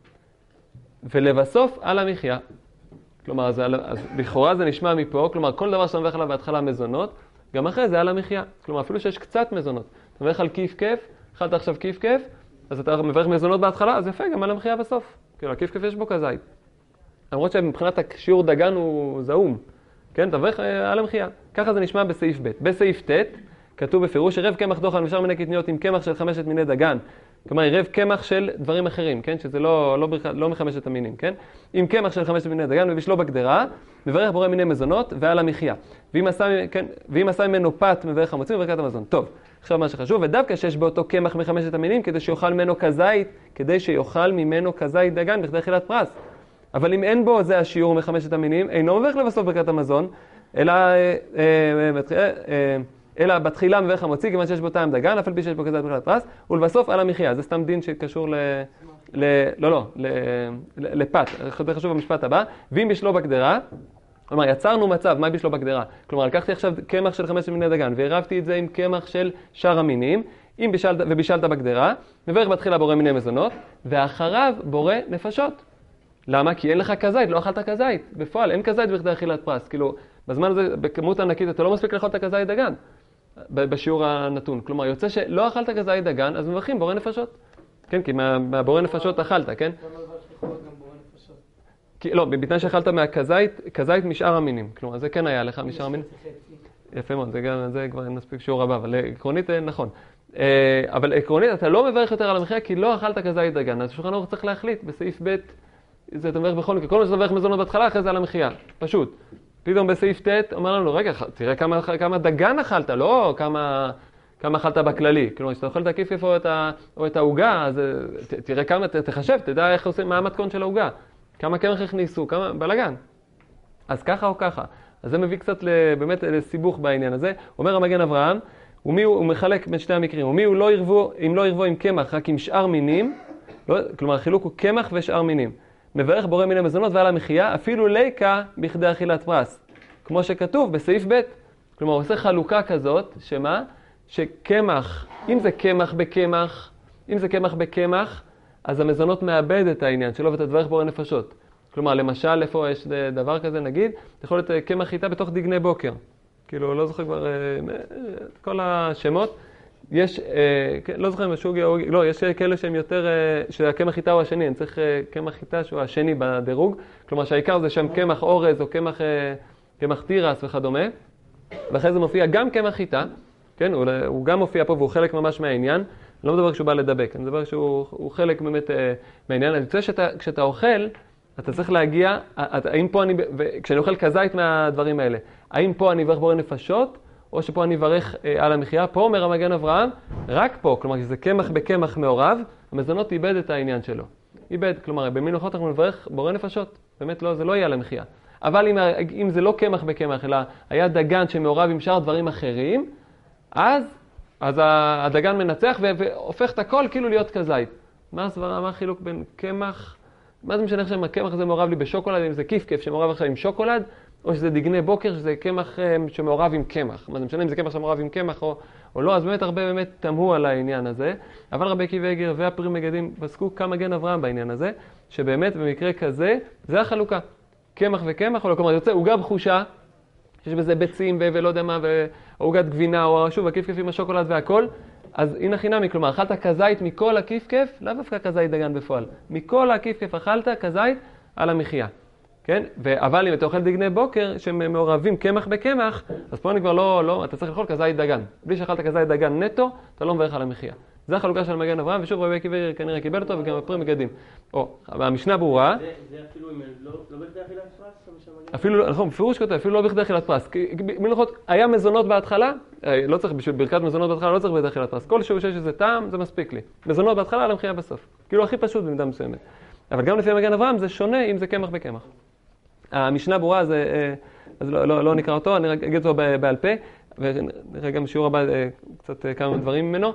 ולבסוף על המחיה. כלומר, אז, אז לכאורה זה נשמע מפה, כלומר, כל דבר שאתה מברך עליו בהתחלה מזונות, גם אחרי זה על המחיה. כלומר, אפילו שיש קצת מזונות. אתה מברך על כיף כיף, אכלת עכשיו כיף כיף, אז אתה מברך מזונות בהתחלה, אז יפה, גם על המחיה בסוף. כאילו, הכיף כיף יש בו כזית. למרות שמבחינת השיעור דגן הוא זהום. כן, אתה מברך על המחיה. ככה זה נשמע בסעיף ב'. בסעיף ט', כתוב בפירוש, ערב קמח דוחן ושאר מיני קטניות עם קמח של חמשת מיני דגן. כלומר, ערב קמח של דברים אחרים, כן? שזה לא, לא, לא מחמשת המינים, כן? עם קמח של חמשת מיני דגן ובשלו בגדרה, מברך בורא מיני מזונות ועל המחיה. ואם עשה, כן, ואם עשה ממנו פת, מברך המוציא וברכת המזון. טוב, עכשיו מה שחשוב, ודווקא שיש באותו קמח מחמשת המינים, כדי שיאכל ממנו כזית, כדי שיאכל ממנו כזית דגן בכדי אכילת פרס. אבל אם אין בו זה השיעור מחמשת המינים, אינו מברך לבסוף ברכת המזון, אלא, אה, אה, אה, אה, אלא בתחילה מברך המוציא, כיוון שיש בו טעם דגן, אף על פי שיש בו כזית בכלל פרס, ולבסוף על המחיה. זה סתם דין שקשור ל... ל... לא, לא, ל... לפת. זה חשוב במשפט הבא. ואם בשלו בגדרה, כלומר, יצרנו מצב, מה בשלו בגדרה? כלומר, לקחתי עכשיו קמח של חמשת מיני דגן, והרבתי את זה עם קמח של שאר המינים, אם בישלת, ובישלת בגדרה, מברך בתחילה בורא מיני מזונות, ואחריו בורא נפשות. למה? כי אין לך כזית, לא אכלת כזית. בפועל, אין כזית בכדי אכילת פרס. כאילו, בזמן הזה, בכמות ענקית, אתה לא מספיק לאכול את הכזית דגן. בשיעור הנתון. כלומר, יוצא שלא אכלת כזית דגן, אז מברכים בורא נפשות. כן, כי מהבורא נפשות אכלת, כן? לא, בתנאי שאכלת מהכזית, כזית משאר המינים. כלומר, זה כן היה לך משאר המינים. יפה מאוד, זה כבר נספיק שיעור הבא, אבל עקרונית נכון. אבל עקרונית, אתה לא מברך יותר על המחיה, כי לא אכלת כזית דגן. אז שולחן ערוך צריך להחליט בסעיף ב' זה אתה מברך בכל מקרה. כל מה שאתה מברך מזונות בהתחלה, אחרי זה על המחיה. פשוט. פתאום בסעיף ט' אומר לנו, רגע, תראה כמה, כמה דגן אכלת, לא כמה, כמה אכלת בכללי. כלומר, כשאתה אוכל את הכיף כיף או את, ה, או את העוגה, אז ת, תראה כמה, ת, תחשב, תדע איך עושים, מה המתכון של העוגה. כמה קמח הכניסו, כמה, בלגן. אז ככה או ככה. אז זה מביא קצת באמת לסיבוך בעניין הזה. אומר המגן אברהם, ומי הוא, הוא מחלק בין שני המקרים. ומי הוא לא ירבו, אם לא ירבו עם קמח, רק עם שאר מינים, לא, כלומר, החילוק הוא קמח ושאר מינים. מברך בורא מיני מזונות ועל המחיה, אפילו ליקה בכדי אכילת פרס. כמו שכתוב בסעיף ב', כלומר, הוא עושה חלוקה כזאת, שמה? שקמח, אם זה קמח בקמח, אם זה קמח בקמח, אז המזונות מאבד את העניין שלו ואת הדברך בורא נפשות. כלומר, למשל, איפה יש דבר כזה, נגיד, יכול להיות קמח חיטה בתוך דגני בוקר. כאילו, לא זוכר כבר את כל השמות. יש, אה, לא זוכר אם שוגי או... לא, יש כאלה שהם יותר... אה, שהקמח חיטה הוא השני, אני צריך אה, קמח חיטה שהוא השני בדירוג. כלומר שהעיקר זה שם קמח אורז או קמח, אה, קמח תירס וכדומה. ואחרי זה מופיע גם קמח חיטה, כן? הוא, הוא גם מופיע פה והוא חלק ממש מהעניין. אני לא מדבר כשהוא בא לדבק, אני מדבר שהוא חלק באמת אה, מהעניין. אני חושב שכשאתה אוכל, אתה צריך להגיע, האם פה אני... וכשאני אוכל כזית מהדברים האלה, האם פה אני אברך בורא נפשות? או שפה אני אברך אה, על המחיה. פה אומר המגן אברהם, רק פה, כלומר שזה קמח בקמח מעורב, המזונות איבד את העניין שלו. איבד, כלומר במין אוחות אנחנו נברך בורא נפשות, באמת לא, זה לא יהיה על המחיה. אבל אם, אם זה לא קמח בקמח, אלא היה דגן שמעורב עם שאר דברים אחרים, אז, אז הדגן מנצח והופך את הכל כאילו להיות כזית. מה הסברה, מה החילוק בין קמח, מה זה משנה עכשיו אם הקמח הזה מעורב לי בשוקולד, אם זה כיף-כיף שמעורב עכשיו עם שוקולד, או שזה דגני בוקר, שזה קמח שמעורב עם קמח. מה זה משנה אם זה קמח שמעורב עם קמח או, או לא, אז באמת הרבה באמת תמהו על העניין הזה. אבל רבי עקיבא איגר והפרי מגדים פסקו כמגן אברהם בעניין הזה, שבאמת במקרה כזה, זה החלוקה. קמח וקמח, או לא, כלומר יוצא עוגה בחושה, שיש בזה ביצים ו- ולא יודע מה, ועוגת גבינה, או שוב, הכיף-כיף עם השוקולד והכל, אז הנה חינמי, כלומר, אכלת כזית מכל הכיף-כיף, לאו דווקא כזית דגן בפועל. מכל הכיף-כיף אכלת כזית על המחיה. כן? אבל אם אתה אוכל דגני בוקר שהם מעורבים קמח בקמח, אז פה אני כבר לא, לא, אתה צריך לאכול כזית דגן. בלי שאכלת כזית דגן נטו, אתה לא מברך על המחיה. זה החלוקה של מגן אברהם, ושוב רבי עקיבא כנראה קיבל אותו, וגם הפרי מגדים. או, המשנה ברורה. זה, זה אפילו אם לא, לא בכדי אכילת פרס? אפילו, נכון, בפירוש כותב, אפילו לא בכדי אכילת פרס. מלכות, היה מזונות בהתחלה, לא צריך, בשביל ברכת מזונות בהתחלה, לא צריך בכדי אכילת פרס. כל שהוא שיש איזה טעם, זה מספיק לי. מזונות בהתחלה, על המחיה בסוף. כאילו הכי פשוט במידה מסוימת. אבל גם לפי מגן אברהם זה שונה אם זה קמח בקמח. המשנה ברורה, אז, אז לא, לא, לא נקרא אותו, אני אגיד אותו בעל פה, ונראה גם בשיעור הבא קצת כמה דברים ממנו.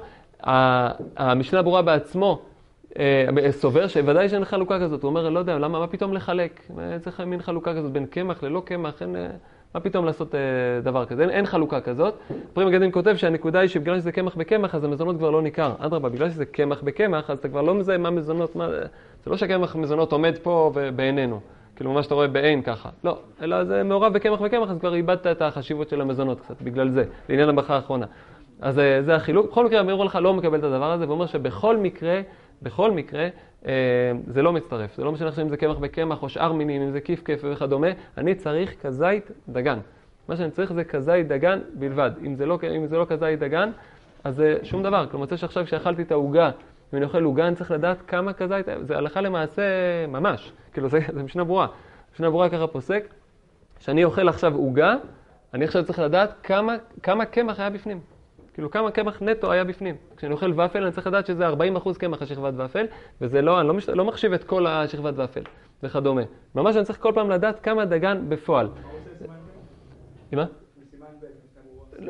המשנה ברורה בעצמו סובר שוודאי שאין חלוקה כזאת. הוא אומר, לא יודע, למה, מה פתאום לחלק? צריך מין חלוקה כזאת בין קמח ללא קמח, אין, מה פתאום לעשות דבר כזה? אין, אין חלוקה כזאת. פרי מגדים כותב שהנקודה היא שבגלל שזה קמח בקמח, אז המזונות כבר לא ניכר. אדרבה, בגלל שזה קמח בקמח, אז אתה כבר לא מזהה מה מזונות, מה... זה לא שהקמח מזונות עומד פה בעינינו. כאילו ממש אתה רואה בעין ככה. לא, אלא זה מעורב בקמח וקמח, אז כבר איבדת את החשיבות של המזונות קצת, בגלל זה, לעניין הברכה האחרונה. אז זה החילוק. בכל מקרה, אמרו לך, לא מקבל את הדבר הזה, ואומר שבכל מקרה, בכל מקרה, אה, זה לא מצטרף. זה לא משנה עכשיו אם זה קמח בקמח או שאר מינים, אם זה כיף-כיף וכדומה. אני צריך כזית דגן. מה שאני צריך זה כזית דגן בלבד. אם זה לא, אם זה לא כזית דגן, אז זה שום דבר. כלומר, זה שעכשיו כשאכלתי את העוגה, אם אני אוכל עוגה, אני צריך לדעת כמה כזית, זה הלכה למעשה ממש. כאילו, זה, זה משנה ברורה. משנה ברורה ככה פוסק, שאני אוכל עכשיו עוגה, אני עכשיו צריך לדעת כמה, כמה קמח היה בפנים. כאילו, כמה קמח נטו היה בפנים. כשאני אוכל ופל, אני צריך לדעת שזה ארבעים אחוז קמח השכבת ופל, וזה לא, אני לא, מש, לא מחשיב את כל השכבת ופל, וכדומה. ממש אני צריך כל פעם לדעת כמה דגן בפועל. מה הוא עושה סימן ב'? מה? סימן ב',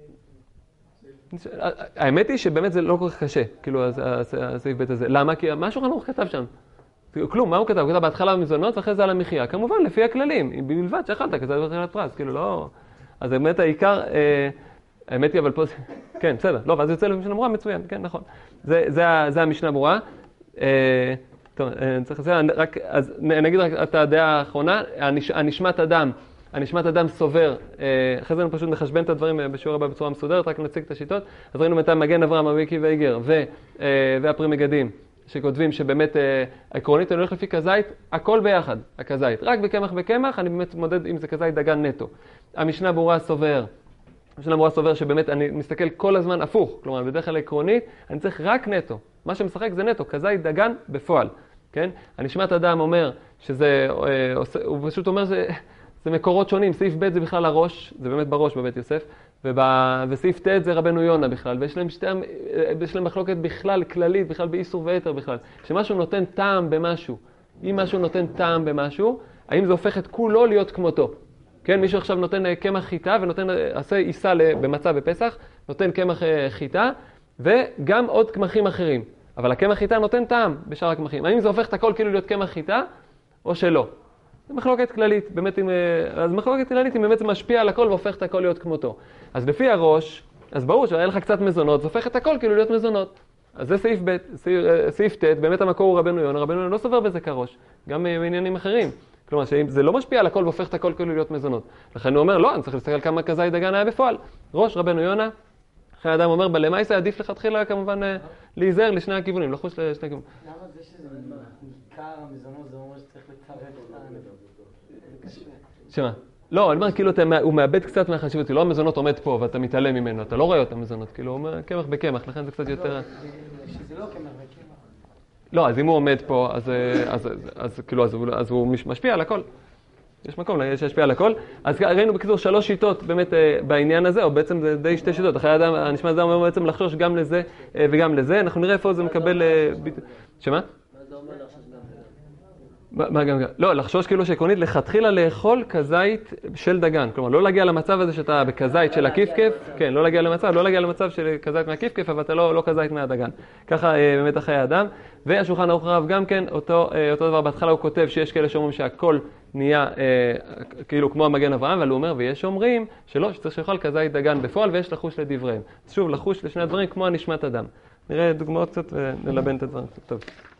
משנה ברורה. האמת היא שבאמת זה לא כל כך קשה, כאילו, הסעיף ב' הזה. למה? כי מה שולחן ערוך כתב שם? כלום, מה הוא כתב? הוא כתב בהתחלה במזונות ואחרי זה על המחיה. כמובן, לפי הכללים, בלבד שאכלת, כזה בתחילת פרס, כאילו לא... אז באמת העיקר, אה, האמת היא אבל פה... כן, בסדר, לא, ואז יוצא למשנה ברורה, מצוין, כן, נכון. זה, זה, זה המשנה ברורה. אה, טוב, אני צריך לזה, רק, אז נגיד רק את הדעה האחרונה, הנש, הנשמת אדם, הנשמת אדם סובר, אה, אחרי זה אני פשוט נחשבן את הדברים בשיעור הבא בצורה מסודרת, רק נציג את השיטות. אז ראינו מתי מגן אברהם, רבי עקיבא איגר, ו, אה, והפרי מגדים. שכותבים שבאמת אה, עקרונית אני הולך לפי כזית, הכל ביחד, הכזית. רק בקמח בקמח, אני באמת מודד אם זה כזית דגן נטו. המשנה ברורה סובר, המשנה ברורה סובר שבאמת אני מסתכל כל הזמן הפוך, כלומר בדרך כלל עקרונית, אני צריך רק נטו. מה שמשחק זה נטו, כזית דגן בפועל, כן? הנשמת אדם אומר שזה, אה, עושה, הוא פשוט אומר שזה זה מקורות שונים, סעיף ב' זה בכלל הראש, זה באמת בראש בבית יוסף, ובא, וסעיף ט' זה רבנו יונה בכלל, ויש להם, שתי, יש להם מחלוקת בכלל כללית, בכלל באיסור ויתר בכלל, שמשהו נותן טעם במשהו, אם משהו נותן טעם במשהו, האם זה הופך את כולו להיות כמותו? כן, מישהו עכשיו נותן קמח חיטה ונותן, עשה עיסה במצה בפסח, נותן קמח חיטה, וגם עוד קמחים אחרים, אבל הקמח חיטה נותן טעם בשאר הקמחים, האם זה הופך את הכל כאילו להיות קמח חיטה, או שלא? זה מחלוקת כללית, באמת אם, אז מחלוקת כללית אם באמת זה משפיע על הכל והופך את הכל להיות כמותו. אז לפי הראש, אז ברור שהיה לך קצת מזונות, זה הופך את הכל כאילו להיות מזונות. אז זה סעיף ב', סעיף, סעיף ט', באמת המקור הוא רבנו יונה, רבנו יונה לא סובר בזה כראש, גם בעניינים אחרים. כלומר, שזה לא משפיע על הכל והופך את הכל כאילו להיות מזונות. לכן הוא אומר, לא, אני צריך להסתכל כמה כזית דגן היה בפועל. ראש רבנו יונה, חיי אדם אומר, בלמייסה עדיף לכתחילה כמובן להיזהר לשני הכיוונים, לחוש לשני הכיוונים. למה זה שזה עיקר המזונות, זה אומר שצריך לצרף את זה קשה? שמה? לא, אני אומר, כאילו, הוא מאבד קצת מהחשיבות, כאילו, המזונות עומד פה ואתה מתעלם ממנו, אתה לא רואה אותם מזונות, כאילו, הוא אומר, קמח בקמח, לכן זה קצת יותר... שזה לא קמח בקמח. לא, אז אם הוא עומד פה, אז, אז, אז, אז, כאילו, אז, הוא, אז הוא משפיע על הכל. יש מקום להשפיע על הכל. אז ראינו בקיצור שלוש שיטות באמת בעניין הזה, או בעצם זה די שתי שיטות. אחרי האדם, הנשמע אדם אומר בעצם לחשוש גם לזה וגם לזה. אנחנו נראה איפה זה מקבל... שמה? מה גם גם? לא, לחשוש כאילו שעקרונית לכתחילה לאכול כזית של דגן. כלומר, לא להגיע למצב הזה שאתה בכזית של הכיף-כיף, כן, לא להגיע למצב, לא להגיע למצב של כזית מהכיף-כיף, אבל אתה לא, לא כזית מהדגן. ככה באמת אחרי האדם. והשולחן ערוך רב גם כן, אותו, אותו דבר, בהתחלה הוא כותב שיש כאלה שאומרים שהכל נהיה כאילו כמו המגן אברהם, אבל הוא אומר, ויש אומרים שלא, שצריך לאכול כזית דגן בפועל, ויש לחוש לדבריהם. שוב, לחוש לשני הדברים כמו הנשמת אדם. נראה דוגמאות קצת ונלבן את הדברים. טוב.